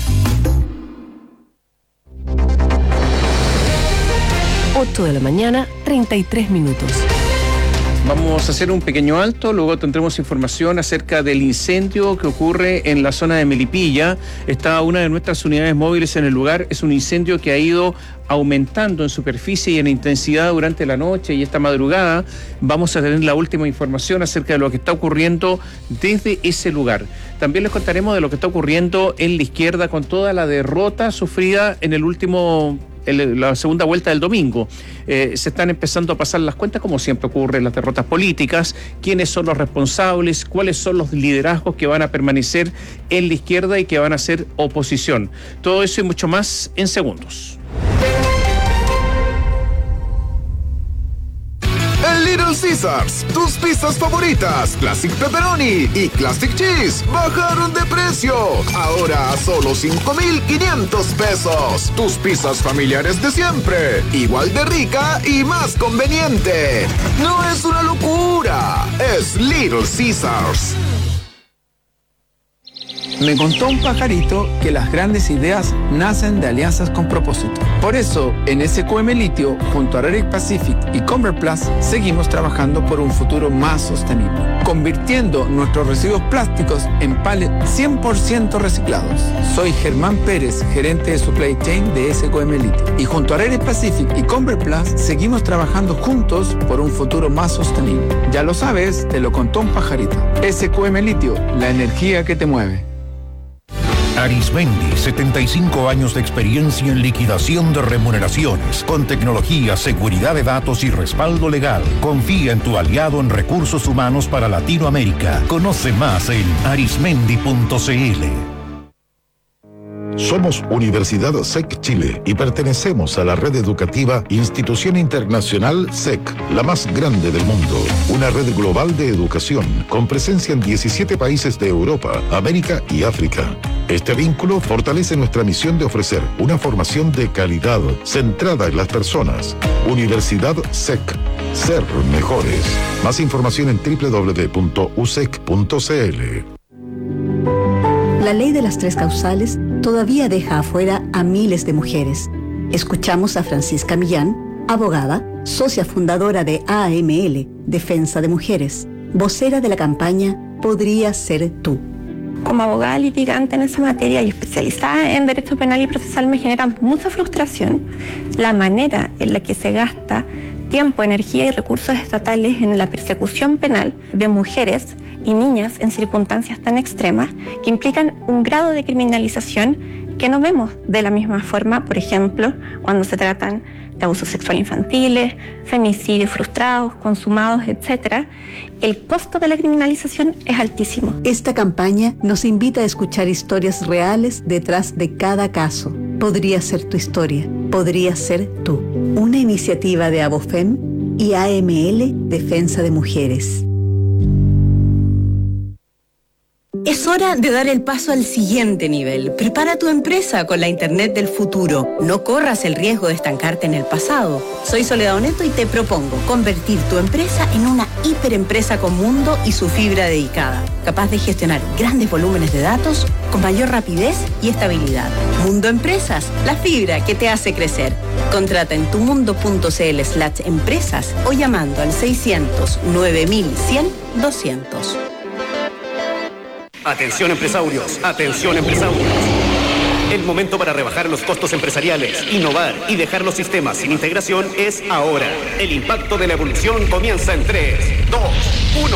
8 de la mañana, 33 minutos. Vamos a hacer un pequeño alto, luego tendremos información acerca del incendio que ocurre en la zona de Melipilla. Está una de nuestras unidades móviles en el lugar. Es un incendio que ha ido aumentando en superficie y en intensidad durante la noche y esta madrugada. Vamos a tener la última información acerca de lo que está ocurriendo desde ese lugar. También les contaremos de lo que está ocurriendo en la izquierda con toda la derrota sufrida en la segunda vuelta del domingo. Se están empezando a pasar las cuentas, como siempre ocurre en las derrotas políticas, quiénes son los responsables, cuáles son los liderazgos que van a permanecer en la izquierda y que van a ser oposición. Todo eso y mucho más en segundos. El Little Little Caesars, tus pizzas favoritas, Classic Pepperoni y Classic Cheese, bajaron de precio. Ahora a solo 5,500 pesos. Tus pizzas familiares de siempre, igual de rica y más conveniente. No es una locura, es Little Caesars. Me contó un pajarito que las grandes ideas nacen de alianzas con propósito. Por eso, en SQM Litio, junto a Raric Pacific y Converplus, seguimos trabajando por un futuro más sostenible, convirtiendo nuestros residuos plásticos en pallets 100% reciclados. Soy Germán Pérez, gerente de Supply Chain de SQM Litio. Y junto a Raric Pacific y Converplus, seguimos trabajando juntos por un futuro más sostenible. Ya lo sabes, te lo contó un pajarito. SQM Litio, la energía que te mueve. Arismendi, 75 años de experiencia en liquidación de remuneraciones, con tecnología, seguridad de datos y respaldo legal. Confía en tu aliado en recursos humanos para Latinoamérica. Conoce más en arismendi.cl. Somos Universidad SEC Chile y pertenecemos a la red educativa Institución Internacional SEC, la más grande del mundo. Una red global de educación con presencia en 17 países de Europa, América y África. Este vínculo fortalece nuestra misión de ofrecer una formación de calidad centrada en las personas. Universidad SEC. Ser mejores. Más información en www.usec.cl. La ley de las 3 causales todavía deja afuera a miles de mujeres. Escuchamos a Francisca Millán, abogada, socia fundadora de AML, Defensa de Mujeres, vocera de la campaña Podría Ser Tú. Como abogada litigante en esa materia y especializada en derecho penal y procesal, me genera mucha frustración la manera en la que se gasta tiempo, energía y recursos estatales en la persecución penal de mujeres y niñas en circunstancias tan extremas que implican un grado de criminalización que no vemos de la misma forma, por ejemplo, cuando se tratan de abusos sexuales infantiles, femicidios frustrados, consumados, etc. El costo de la criminalización es altísimo. Esta campaña nos invita a escuchar historias reales detrás de cada caso. Podría ser tu historia, podría ser tú. Una iniciativa de Abofem y AML Defensa de Mujeres. Es hora de dar el paso al siguiente nivel. Prepara tu empresa con la Internet del futuro. No corras el riesgo de estancarte en el pasado. Soy Soledad Oneto y te propongo convertir tu empresa en una hiperempresa con mundo y su fibra dedicada, capaz de gestionar grandes volúmenes de datos con mayor rapidez y estabilidad. Mundo Empresas, la fibra que te hace crecer. Contrata en tumundo.cl/empresas o llamando al 600 9100 200. Atención empresarios, atención empresarios. El momento para rebajar los costos empresariales, innovar y dejar los sistemas sin integración es ahora. El impacto de la evolución comienza en 3, 2, 1.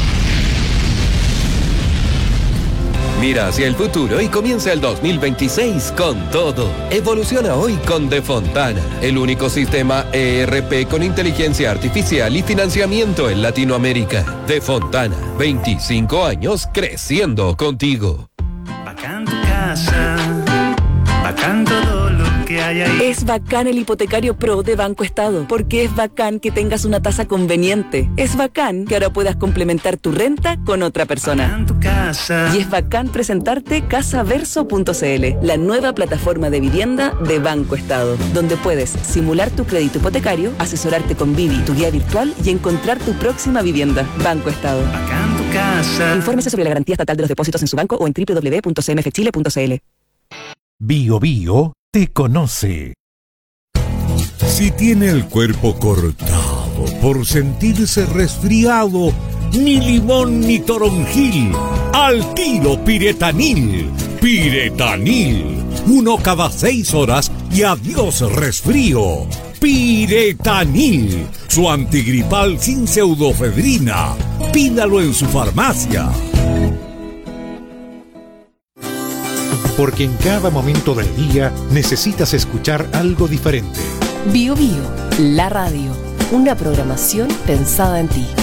Mira hacia el futuro y comienza el 2026 con todo. Evoluciona hoy con Defontana, el único sistema ERP con inteligencia artificial y financiamiento en Latinoamérica. Defontana, 25 años creciendo contigo. Bacán tu casa, bacán todo lo que hay ahí. Es bacán el hipotecario Pro de Banco Estado, porque es bacán que tengas una tasa conveniente. Es bacán que ahora puedas complementar tu renta con otra persona. Bacán tu casa. Y es bacán presentarte Casaverso.cl, la nueva plataforma de vivienda de Banco Estado, donde puedes simular tu crédito hipotecario, asesorarte con Vivi, tu guía virtual, y encontrar tu próxima vivienda. Banco Estado. Bacán tu casa. Infórmese sobre la garantía estatal de los depósitos en su banco o en www.cmfchile.cl. Bio Bio te conoce. Si tiene el cuerpo cortado por sentirse resfriado, ni limón ni toronjil, al tiro Piretanil. Piretanil, 1 cada 6 horas y adiós resfrío. Piretanil, su antigripal sin pseudofedrina. Pídalo en su farmacia. Porque en cada momento del día necesitas escuchar algo diferente. Bio Bio, la radio, una programación pensada en ti.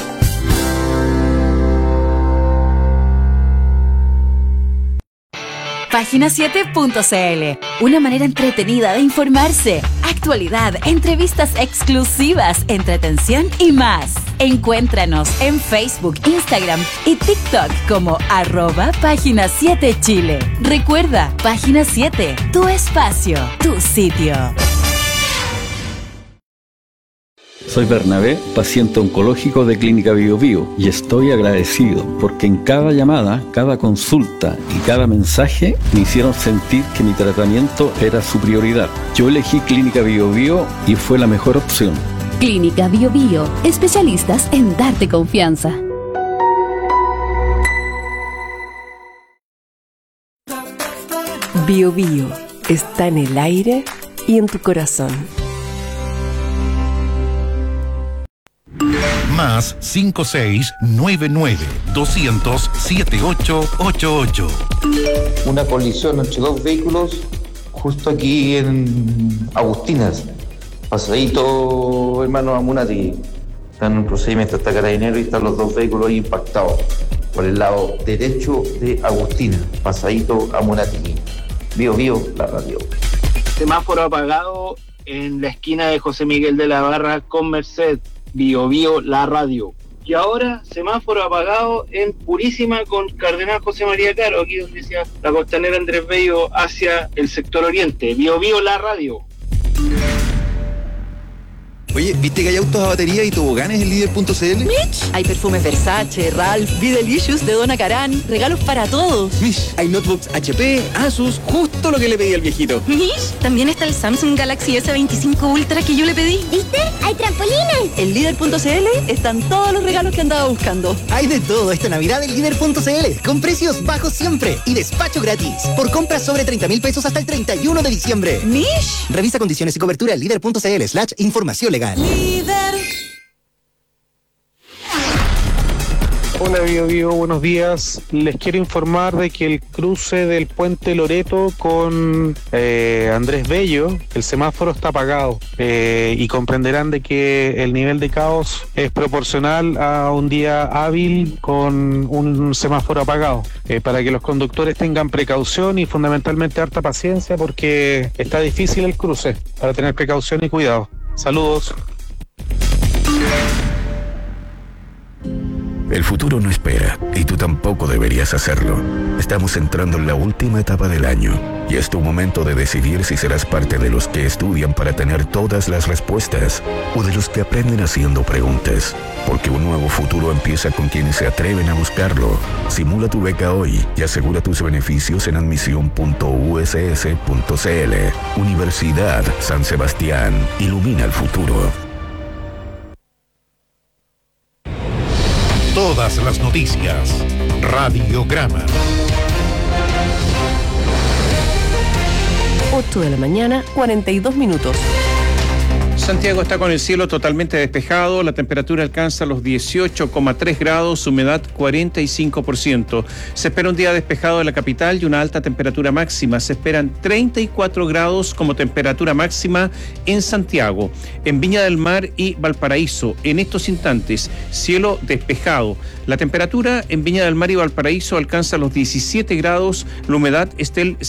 Página7.cl, una manera entretenida de informarse, actualidad, entrevistas exclusivas, entretención y más. Encuéntranos en Facebook, Instagram y TikTok como @Página 7 Chile. Recuerda, Página 7, tu espacio, tu sitio. Soy Bernabé, paciente oncológico de Clínica Bio Bio, y estoy agradecido porque en cada llamada, cada consulta y cada mensaje me hicieron sentir que mi tratamiento era su prioridad. Yo elegí Clínica Bio Bio y fue la mejor opción. Clínica Bio Bio, especialistas en darte confianza. Bio Bio está en el aire y en tu corazón. Más 5699-200-7888. Una colisión entre dos vehículos justo aquí en Agustinas. Pasadito, hermano Amunati. Están en un procedimiento, está Carabinero y están los dos vehículos ahí impactados. Por el lado derecho de Agustinas. Pasadito Amunati. Bio Bio, la radio. Semáforo apagado en la esquina de José Miguel de la Barra con Merced. Bio Bio, la radio. Y ahora semáforo apagado en Purísima con Cardenal José María Caro, aquí donde decía la Costanera Andrés Bello hacia el sector oriente. Bio Bio, la radio. Oye, ¿viste que hay autos a batería y toboganes en líder.cl? Mitch, hay perfumes Versace, Ralph, Be Delicious de Donna Karan, regalos para todos. Mish, hay notebooks HP, Asus, justo lo que le pedí al viejito. Mish, también está el Samsung Galaxy S25 Ultra que yo le pedí. ¿Viste? ¡Hay trampolines! En líder.cl están todos los regalos que andaba buscando. Hay de todo esta Navidad en líder.cl, con precios bajos siempre y despacho gratis. Por compras sobre 30,000 pesos hasta el 31 de diciembre. Mish. Revisa condiciones y cobertura en líder.cl/información legal. Líder. Hola Bio Bio, buenos días. Les quiero informar de que el cruce del puente Loreto con Andrés Bello, el semáforo está apagado y comprenderán de que el nivel de caos es proporcional a un día hábil con un semáforo apagado. Para que los conductores tengan precaución y fundamentalmente harta paciencia porque está difícil el cruce, para tener precaución y cuidado. Saludos. El futuro no espera, y tú tampoco deberías hacerlo. Estamos entrando en la última etapa del año, y es tu momento de decidir si serás parte de los que estudian para tener todas las respuestas, o de los que aprenden haciendo preguntas. Porque un nuevo futuro empieza con quienes se atreven a buscarlo. Simula tu beca hoy y asegura tus beneficios en admisión.uss.cl. Universidad San Sebastián. Ilumina el futuro. Todas las noticias. Radiograma. 8 de la mañana, 42 minutos. Santiago está con el cielo totalmente despejado, la temperatura alcanza los 18,3 grados, humedad 45%. Se espera un día despejado en la capital y una alta temperatura máxima. Se esperan 34 grados como temperatura máxima en Santiago, en Viña del Mar y Valparaíso. En estos instantes, cielo despejado. La temperatura en Viña del Mar y Valparaíso alcanza los 17 grados, la humedad está del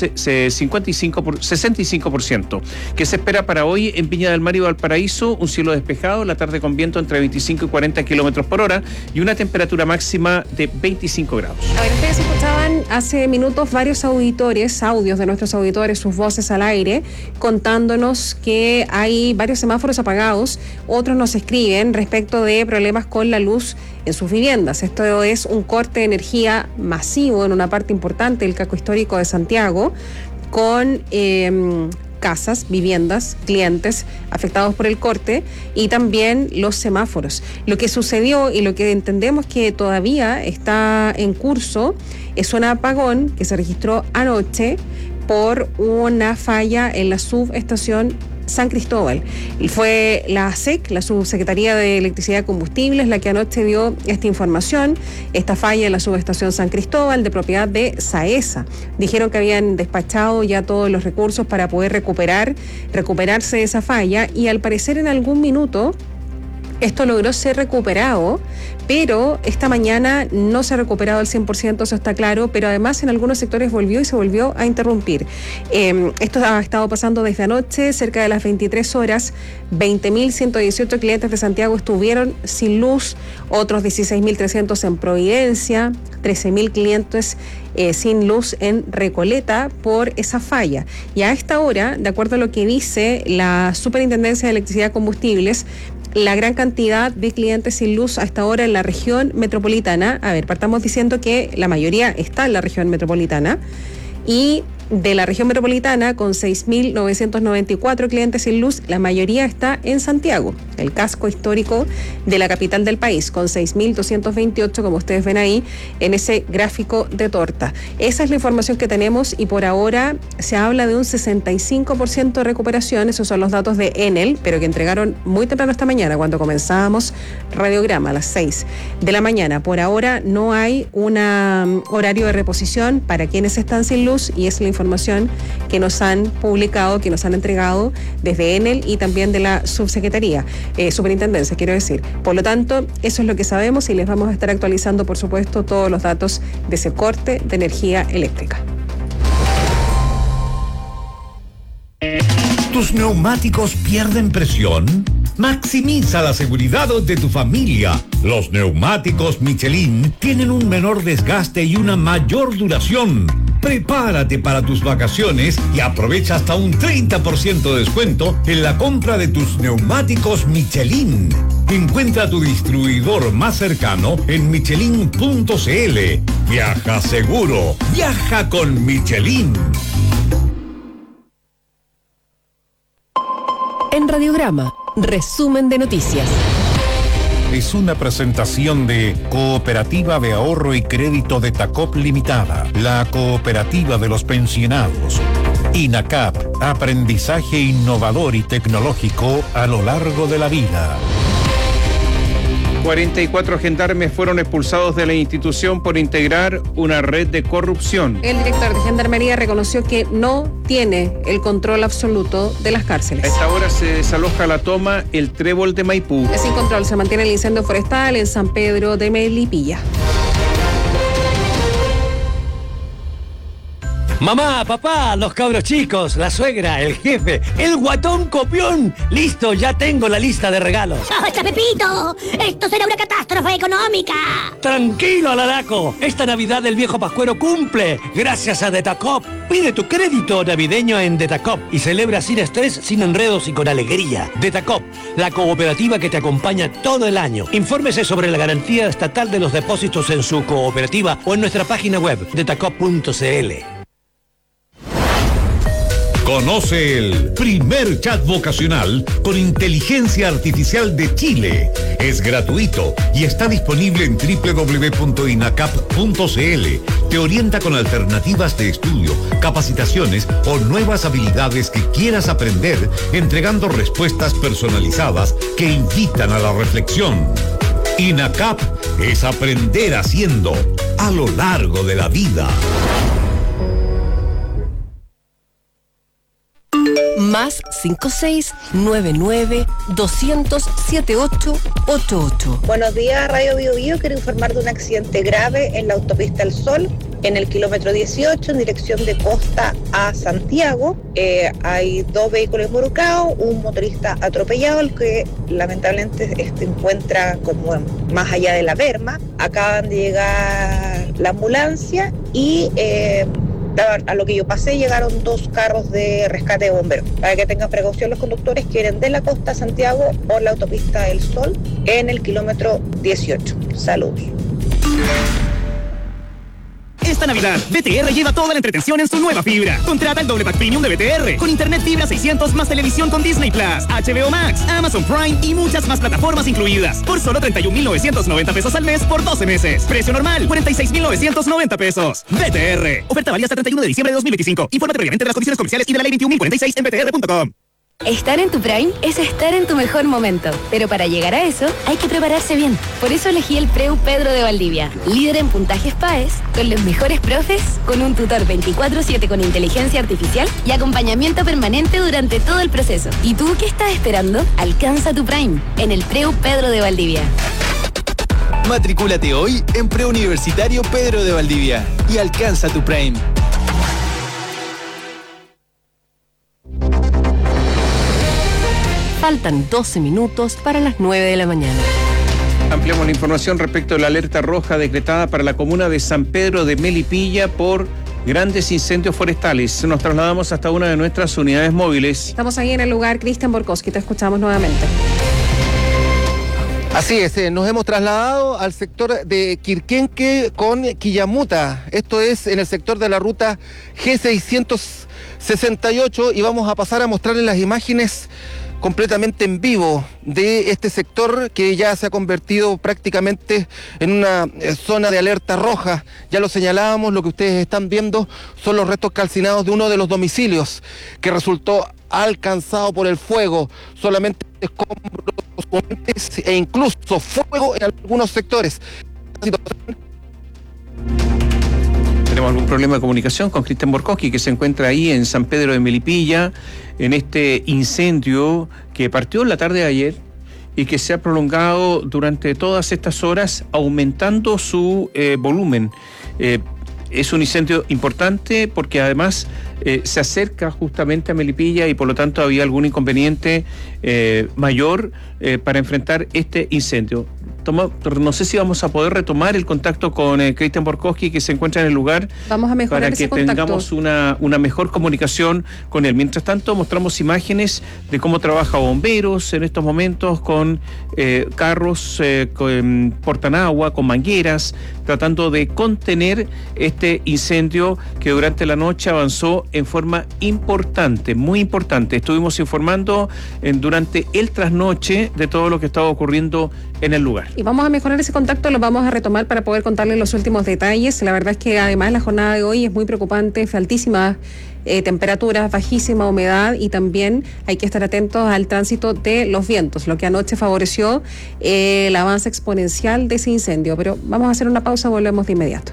65%. ¿Qué se espera para hoy en Viña del Mar y Valparaíso? Un cielo despejado, la tarde con viento entre 25 y 40 kilómetros por hora y una temperatura máxima de 25 grados. A ver, ustedes escuchaban hace minutos varios audios de nuestros auditores, sus voces al aire, contándonos que hay varios semáforos apagados. Otros nos escriben respecto de problemas con la luz en sus viviendas. Esto es un corte de energía masivo en una parte importante del casco histórico de Santiago, con casas, viviendas, clientes afectados por el corte y también los semáforos. Lo que sucedió y lo que entendemos que todavía está en curso es un apagón que se registró anoche por una falla en la subestación San Cristóbal. Y fue la SEC, la Subsecretaría de Electricidad y Combustibles, la que anoche dio esta información, esta falla en la subestación San Cristóbal de propiedad de SAESA. Dijeron que habían despachado ya todos los recursos para poder recuperarse de esa falla y al parecer en algún minuto esto logró ser recuperado, pero esta mañana no se ha recuperado al 100%, eso está claro, pero además en algunos sectores volvió a interrumpir. Esto ha estado pasando desde anoche, cerca de las 23 horas, 20.118 clientes de Santiago estuvieron sin luz, otros 16.300 en Providencia, 13.000 clientes sin luz en Recoleta por esa falla. Y a esta hora, de acuerdo a lo que dice la Superintendencia de Electricidad y Combustibles, la gran cantidad de clientes sin luz a esta hora en la región metropolitana, partamos diciendo que la mayoría está en la región metropolitana, y de la región metropolitana, con 6.994 clientes sin luz, la mayoría está en Santiago, el casco histórico de la capital del país, con 6.228, como ustedes ven ahí, en ese gráfico de torta. Esa es la información que tenemos y por ahora se habla de un 65% de recuperación. Esos son los datos de Enel, pero que entregaron muy temprano esta mañana, cuando comenzábamos Radiograma a las 6 de la mañana. Por ahora no hay un horario de reposición para quienes están sin luz y es la información que nos han publicado, que nos han entregado desde Enel y también de la subsecretaría, superintendencia, quiero decir. Por lo tanto, eso es lo que sabemos y les vamos a estar actualizando, por supuesto, todos los datos de ese corte de energía eléctrica. ¿Tus neumáticos pierden presión? Maximiza la seguridad de tu familia. Los neumáticos Michelin tienen un menor desgaste y una mayor duración. Prepárate para tus vacaciones y aprovecha hasta un 30% de descuento en la compra de tus neumáticos Michelin. Encuentra tu distribuidor más cercano en michelin.cl. Viaja seguro. Viaja con Michelin. En Radiograma, resumen de noticias. Es una presentación de Cooperativa de Ahorro y Crédito de Tacop Limitada, la cooperativa de los pensionados. INACAP, aprendizaje innovador y tecnológico a lo largo de la vida. 44 gendarmes fueron expulsados de la institución por integrar una red de corrupción. El director de Gendarmería reconoció que no tiene el control absoluto de las cárceles. A esta hora se desaloja la toma El Trébol de Maipú. Sin control se mantiene el incendio forestal en San Pedro de Melipilla. Mamá, papá, los cabros chicos, la suegra, el jefe, el guatón copión. Listo, ya tengo la lista de regalos. ¡Basta, Pepito! ¡Esto será una catástrofe económica! Tranquilo, Alaraco. Esta Navidad el viejo pascuero cumple, gracias a Detacop. Pide tu crédito navideño en Detacop y celebra sin estrés, sin enredos y con alegría. Detacop, la cooperativa que te acompaña todo el año. Infórmese sobre la garantía estatal de los depósitos en su cooperativa o en nuestra página web, detacop.cl. Conoce el primer chat vocacional con inteligencia artificial de Chile. Es gratuito y está disponible en www.inacap.cl. Te orienta con alternativas de estudio, capacitaciones o nuevas habilidades que quieras aprender, entregando respuestas personalizadas que invitan a la reflexión. INACAP es aprender haciendo a lo largo de la vida. Más 5699-200-7888. Buenos días, Radio Bio Bio. Quiero informar de un accidente grave en la autopista El Sol, en el kilómetro 18, en dirección de Costa a Santiago. Hay 2 vehículos involucrados, un motorista atropellado, el que lamentablemente se encuentra como más allá de la berma. Acaban de llegar la ambulancia y a lo que yo pasé llegaron 2 carros de rescate de bomberos. Para que tengan precaución los conductores que vienen de la costa a Santiago por la autopista del Sol en el kilómetro 18. Saludos. Esta Navidad, BTR lleva toda la entretención en su nueva fibra. Contrata el doble pack premium de BTR con internet fibra 600 más televisión con Disney Plus, HBO Max, Amazon Prime y muchas más plataformas incluidas. Por solo 31.990 pesos al mes por 12 meses. Precio normal, 46.990 pesos. BTR. Oferta válida hasta el 31 de diciembre de 2025. Infórmate previamente de las condiciones comerciales y de la ley 21.046 en btr.com. Estar en tu Prime es estar en tu mejor momento, pero para llegar a eso hay que prepararse bien. Por eso elegí el Preu Pedro de Valdivia, líder en puntajes PAES, con los mejores profes, con un tutor 24/7 con inteligencia artificial y acompañamiento permanente durante todo el proceso. ¿Y tú qué estás esperando? Alcanza tu Prime en el Preu Pedro de Valdivia. Matricúlate hoy en Preuniversitario Pedro de Valdivia y alcanza tu Prime. Faltan 12 minutos para las 9 de la mañana. Ampliamos la información respecto de la alerta roja decretada para la comuna de San Pedro de Melipilla por grandes incendios forestales. Nos trasladamos hasta una de nuestras unidades móviles. Estamos ahí en el lugar, Cristian Borkowski, te escuchamos nuevamente. Así es, nos hemos trasladado al sector de Quirquenque con Quillamuta. Esto es en el sector de la ruta G668 y vamos a pasar a mostrarles las imágenes completamente en vivo de este sector que ya se ha convertido prácticamente en una zona de alerta roja. Ya lo señalábamos, lo que ustedes están viendo son los restos calcinados de uno de los domicilios que resultó alcanzado por el fuego, solamente escombros e incluso fuego en algunos sectores. Tenemos algún problema de comunicación con Cristian Borkowski, que se encuentra ahí en San Pedro de Melipilla, en este incendio que partió en la tarde de ayer y que se ha prolongado durante todas estas horas, aumentando su volumen. Es un incendio importante porque además se acerca justamente a Melipilla y por lo tanto había algún inconveniente mayor para enfrentar este incendio. No sé si vamos a poder retomar el contacto con Cristian Borkowski, que se encuentra en el lugar. Vamos a mejorar para ese que contacto. tengamos una mejor comunicación con él. Mientras tanto, mostramos imágenes de cómo trabaja bomberos en estos momentos con carros, portan agua, con mangueras, tratando de contener este incendio que durante la noche avanzó en forma importante, muy importante. Estuvimos informando durante el trasnoche de todo lo que estaba ocurriendo en el lugar. Y vamos a mejorar ese contacto, lo vamos a retomar para poder contarles los últimos detalles. La verdad es que además la jornada de hoy es muy preocupante, altísimas temperaturas, bajísima humedad y también hay que estar atentos al tránsito de los vientos, lo que anoche favoreció el avance exponencial de ese incendio. Pero vamos a hacer una pausa, volvemos de inmediato.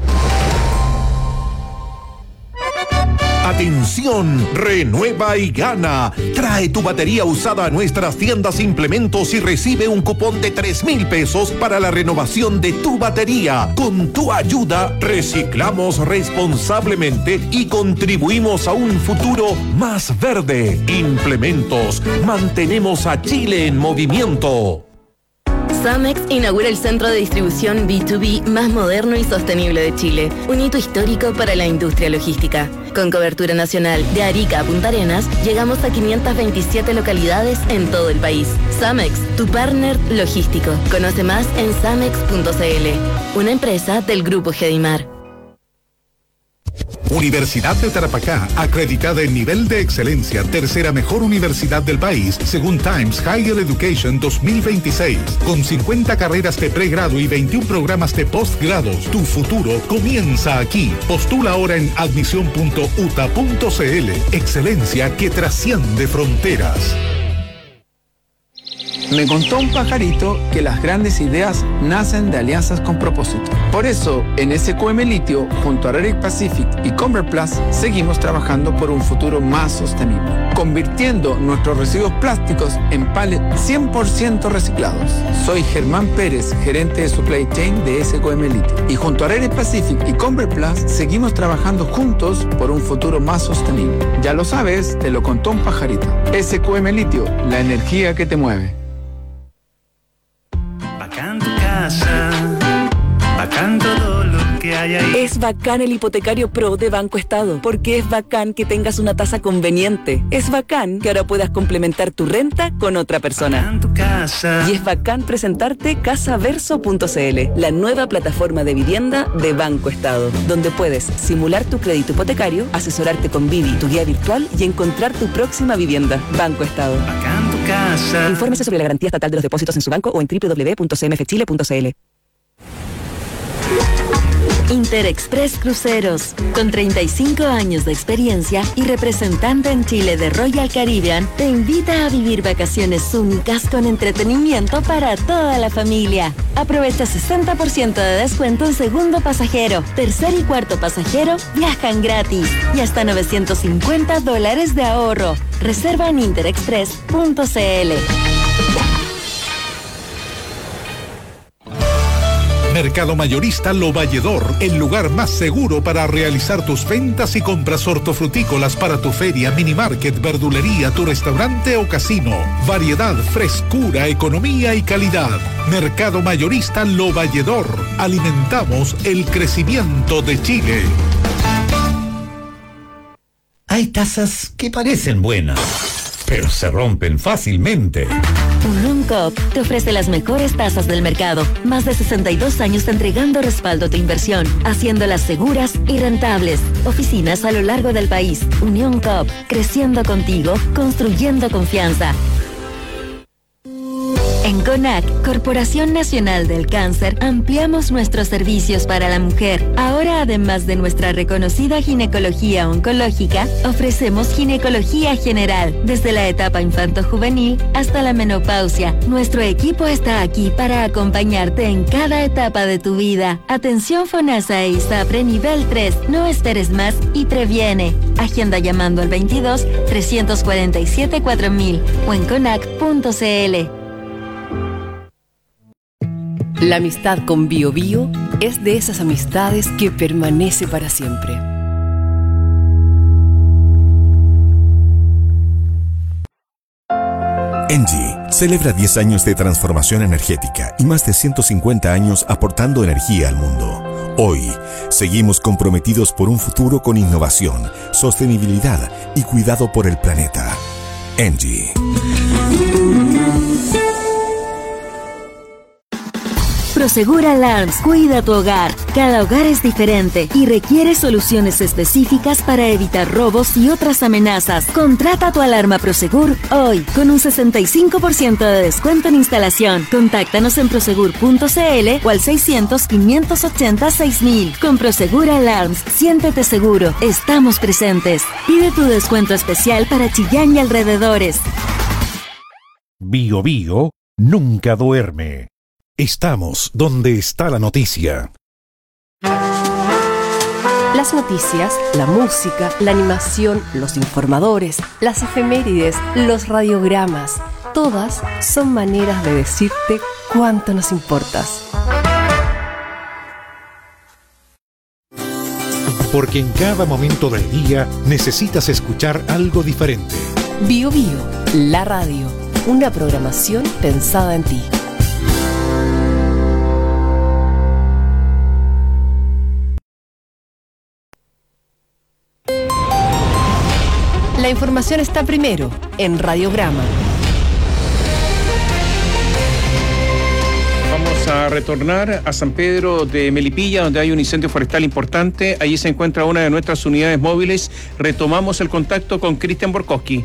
Atención, renueva y gana. Trae tu batería usada a nuestras tiendas Implementos y recibe un cupón de 3,000 pesos para la renovación de tu batería. Con tu ayuda, reciclamos responsablemente y contribuimos a un futuro más verde. Implementos, mantenemos a Chile en movimiento. Samex inaugura el centro de distribución B2B más moderno y sostenible de Chile, un hito histórico para la industria logística. Con cobertura nacional de Arica a Punta Arenas, llegamos a 527 localidades en todo el país. Samex, tu partner logístico. Conoce más en samex.cl, una empresa del Grupo Gedimar. Universidad de Tarapacá, acreditada en nivel de excelencia, tercera mejor universidad del país, según Times Higher Education 2026. Con 50 carreras de pregrado y 21 programas de postgrados, tu futuro comienza aquí. Postula ahora en admisión.uta.cl. Excelencia que trasciende fronteras. Me contó un pajarito que las grandes ideas nacen de alianzas con propósito. Por eso, en SQM Litio, junto a Raric Pacific y Convert Plus, seguimos trabajando por un futuro más sostenible, convirtiendo nuestros residuos plásticos en pallets 100% reciclados. Soy Germán Pérez, gerente de Supply Chain de SQM Litio. Y junto a Raric Pacific y Convert Plus, seguimos trabajando juntos por un futuro más sostenible. Ya lo sabes, te lo contó un pajarito. SQM Litio, la energía que te mueve. Bacán tu casa, bacán todo lo que hay ahí. Es bacán el hipotecario Pro de Banco Estado, porque es bacán que tengas una tasa conveniente. Es bacán que ahora puedas complementar tu renta con otra persona. Bacán tu casa. Y es bacán presentarte casaverso.cl, la nueva plataforma de vivienda de Banco Estado, donde puedes simular tu crédito hipotecario, asesorarte con Vivi, tu guía virtual y encontrar tu próxima vivienda. Banco Estado. Bacán tu casa. Infórmese sobre la garantía estatal de los depósitos en su banco o en www.cmfchile.cl. Interexpress Cruceros, con 35 años de experiencia y representante en Chile de Royal Caribbean, te invita a vivir vacaciones únicas con entretenimiento para toda la familia. Aprovecha 60% de descuento en segundo pasajero, tercer y cuarto pasajero viajan gratis y hasta $950 de ahorro. Reserva en interexpress.cl. Mercado Mayorista Lo Valledor, el lugar más seguro para realizar tus ventas y compras hortofrutícolas para tu feria, mini market, verdulería, tu restaurante o casino. Variedad, frescura, economía y calidad. Mercado Mayorista Lo Valledor. Alimentamos el crecimiento de Chile. Hay tazas que parecen buenas, pero se rompen fácilmente. Unión Coop te ofrece las mejores tasas del mercado. Más de 62 años entregando respaldo a tu inversión, haciéndolas seguras y rentables. Oficinas a lo largo del país. Unión Coop, creciendo contigo, construyendo confianza. En CONAC, Corporación Nacional del Cáncer, ampliamos nuestros servicios para la mujer. Ahora, además de nuestra reconocida ginecología oncológica, ofrecemos ginecología general, desde la etapa infanto-juvenil hasta la menopausia. Nuestro equipo está aquí para acompañarte en cada etapa de tu vida. Atención FONASA e ISAPRE nivel 3. No esperes más y previene. Agenda llamando al 22 347 4000 o en conac.cl. La amistad con Bio Bio es de esas amistades que permanece para siempre. ENGIE celebra 10 años de transformación energética y más de 150 años aportando energía al mundo. Hoy, seguimos comprometidos por un futuro con innovación, sostenibilidad y cuidado por el planeta. ENGIE. Prosegur Alarms cuida tu hogar. Cada hogar es diferente y requiere soluciones específicas para evitar robos y otras amenazas. Contrata tu alarma Prosegur hoy con un 65% de descuento en instalación. Contáctanos en prosegur.cl o al 600-580-6000. Con Prosegur Alarms, siéntete seguro. Estamos presentes. Pide tu descuento especial para Chillán y alrededores. Bio Bio nunca duerme. Estamos donde está la noticia. Las noticias, la música, la animación, los informadores, las efemérides, los radiogramas, todas son maneras de decirte cuánto nos importas. Porque en cada momento del día necesitas escuchar algo diferente. Bio Bio, la radio, una programación pensada en ti. La información está primero en Radiograma. Vamos a retornar a San Pedro de Melipilla, donde hay un incendio forestal importante. Allí se encuentra una de nuestras unidades móviles. Retomamos el contacto con Cristian Borkowski.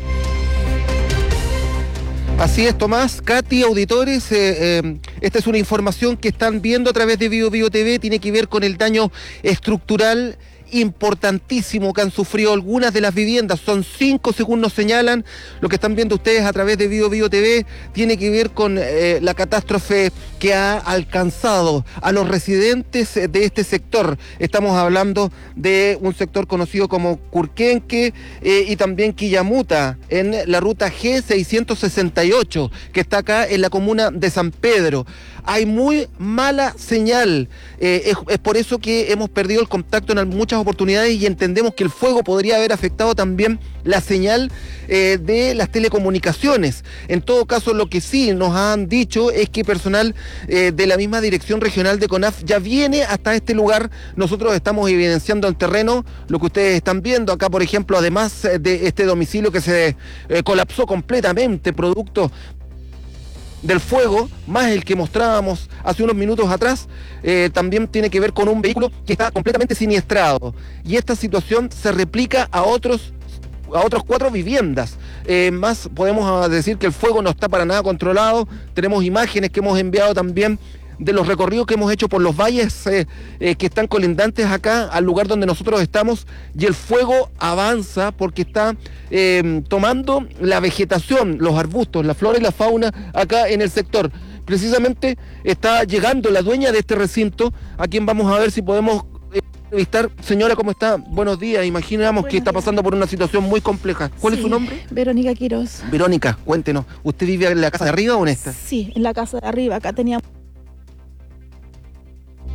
Así es, Tomás, Katy, auditores, esta es una información que están viendo a través de Bio Bio TV, tiene que ver con el daño estructural importantísimo que han sufrido algunas de las viviendas. Son 5 según nos señalan. Lo que están viendo ustedes a través de Bio Bio TV tiene que ver con la catástrofe que ha alcanzado a los residentes de este sector. Estamos hablando de un sector conocido como Curquenque y también Quillamuta, en la ruta G668, que está acá en la comuna de San Pedro. Hay muy mala señal, es por eso que hemos perdido el contacto en muchas oportunidades y entendemos que el fuego podría haber afectado también la señal de las telecomunicaciones. En todo caso, lo que sí nos han dicho es que personal de la misma Dirección Regional de CONAF ya viene hasta este lugar. Nosotros estamos evidenciando en terreno lo que ustedes están viendo acá, por ejemplo, además de este domicilio que se colapsó completamente producto del fuego, más el que mostrábamos hace unos minutos atrás, también tiene que ver con un vehículo que está completamente siniestrado. Y esta situación se replica a otros 4 viviendas. Más podemos decir que el fuego no está para nada controlado. Tenemos imágenes que hemos enviado también de los recorridos que hemos hecho por los valles que están colindantes acá al lugar donde nosotros estamos, y el fuego avanza porque está tomando la vegetación, los arbustos, la flora y la fauna acá en el sector. Precisamente está llegando la dueña de este recinto, a quien vamos a ver si podemos entrevistar. Señora, ¿cómo está? Buenos días. Imaginamos que está pasando por una situación muy compleja. ¿Cuál es su nombre? Verónica Quiroz. Verónica, cuéntenos. ¿Usted vive en la casa de arriba o en esta? Sí, en la casa de arriba. Acá teníamos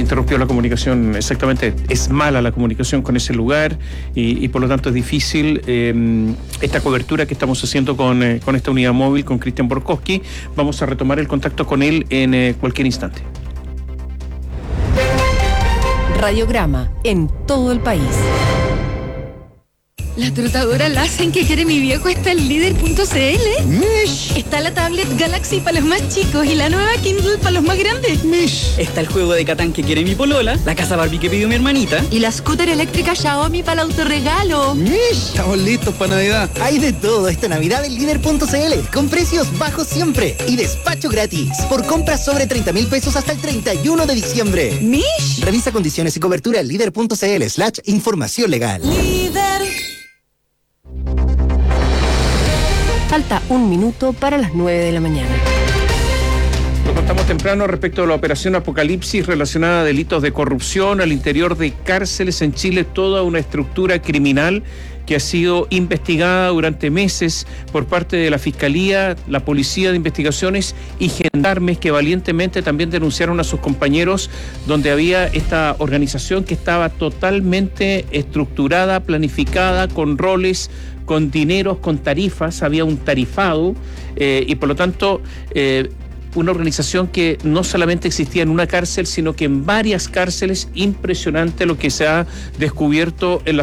interrumpió la comunicación, exactamente, es mala la comunicación con ese lugar y por lo tanto es difícil esta cobertura que estamos haciendo con esta unidad móvil, con Cristian Borkowski. Vamos a retomar el contacto con él en cualquier instante. Radiograma en todo el país. La trotadora Lassen que quiere mi viejo está en líder.cl. Mish. Está la tablet Galaxy para los más chicos y la nueva Kindle para los más grandes. Mish. Está el juego de Catán que quiere mi polola, la casa Barbie que pidió mi hermanita. Y la scooter eléctrica Xiaomi para el autorregalo. Mish. Estamos listos para Navidad. Hay de todo esta Navidad en líder.cl, con precios bajos siempre y despacho gratis. Por compras sobre 30.000 pesos hasta el 31 de diciembre. Mish. Revisa condiciones y cobertura en líder.cl/información legal. Líder. Falta 1 minuto para las 9 de la mañana. Lo contamos temprano respecto a la operación Apocalipsis relacionada a delitos de corrupción al interior de cárceles en Chile, toda una estructura criminal que ha sido investigada durante meses por parte de la Fiscalía, la Policía de Investigaciones y gendarmes que valientemente también denunciaron a sus compañeros, donde había esta organización que estaba totalmente estructurada, planificada, con roles, con dineros, con tarifas, había un tarifado y por lo tanto una organización que no solamente existía en una cárcel, sino que en varias cárceles. Impresionante lo que se ha descubierto en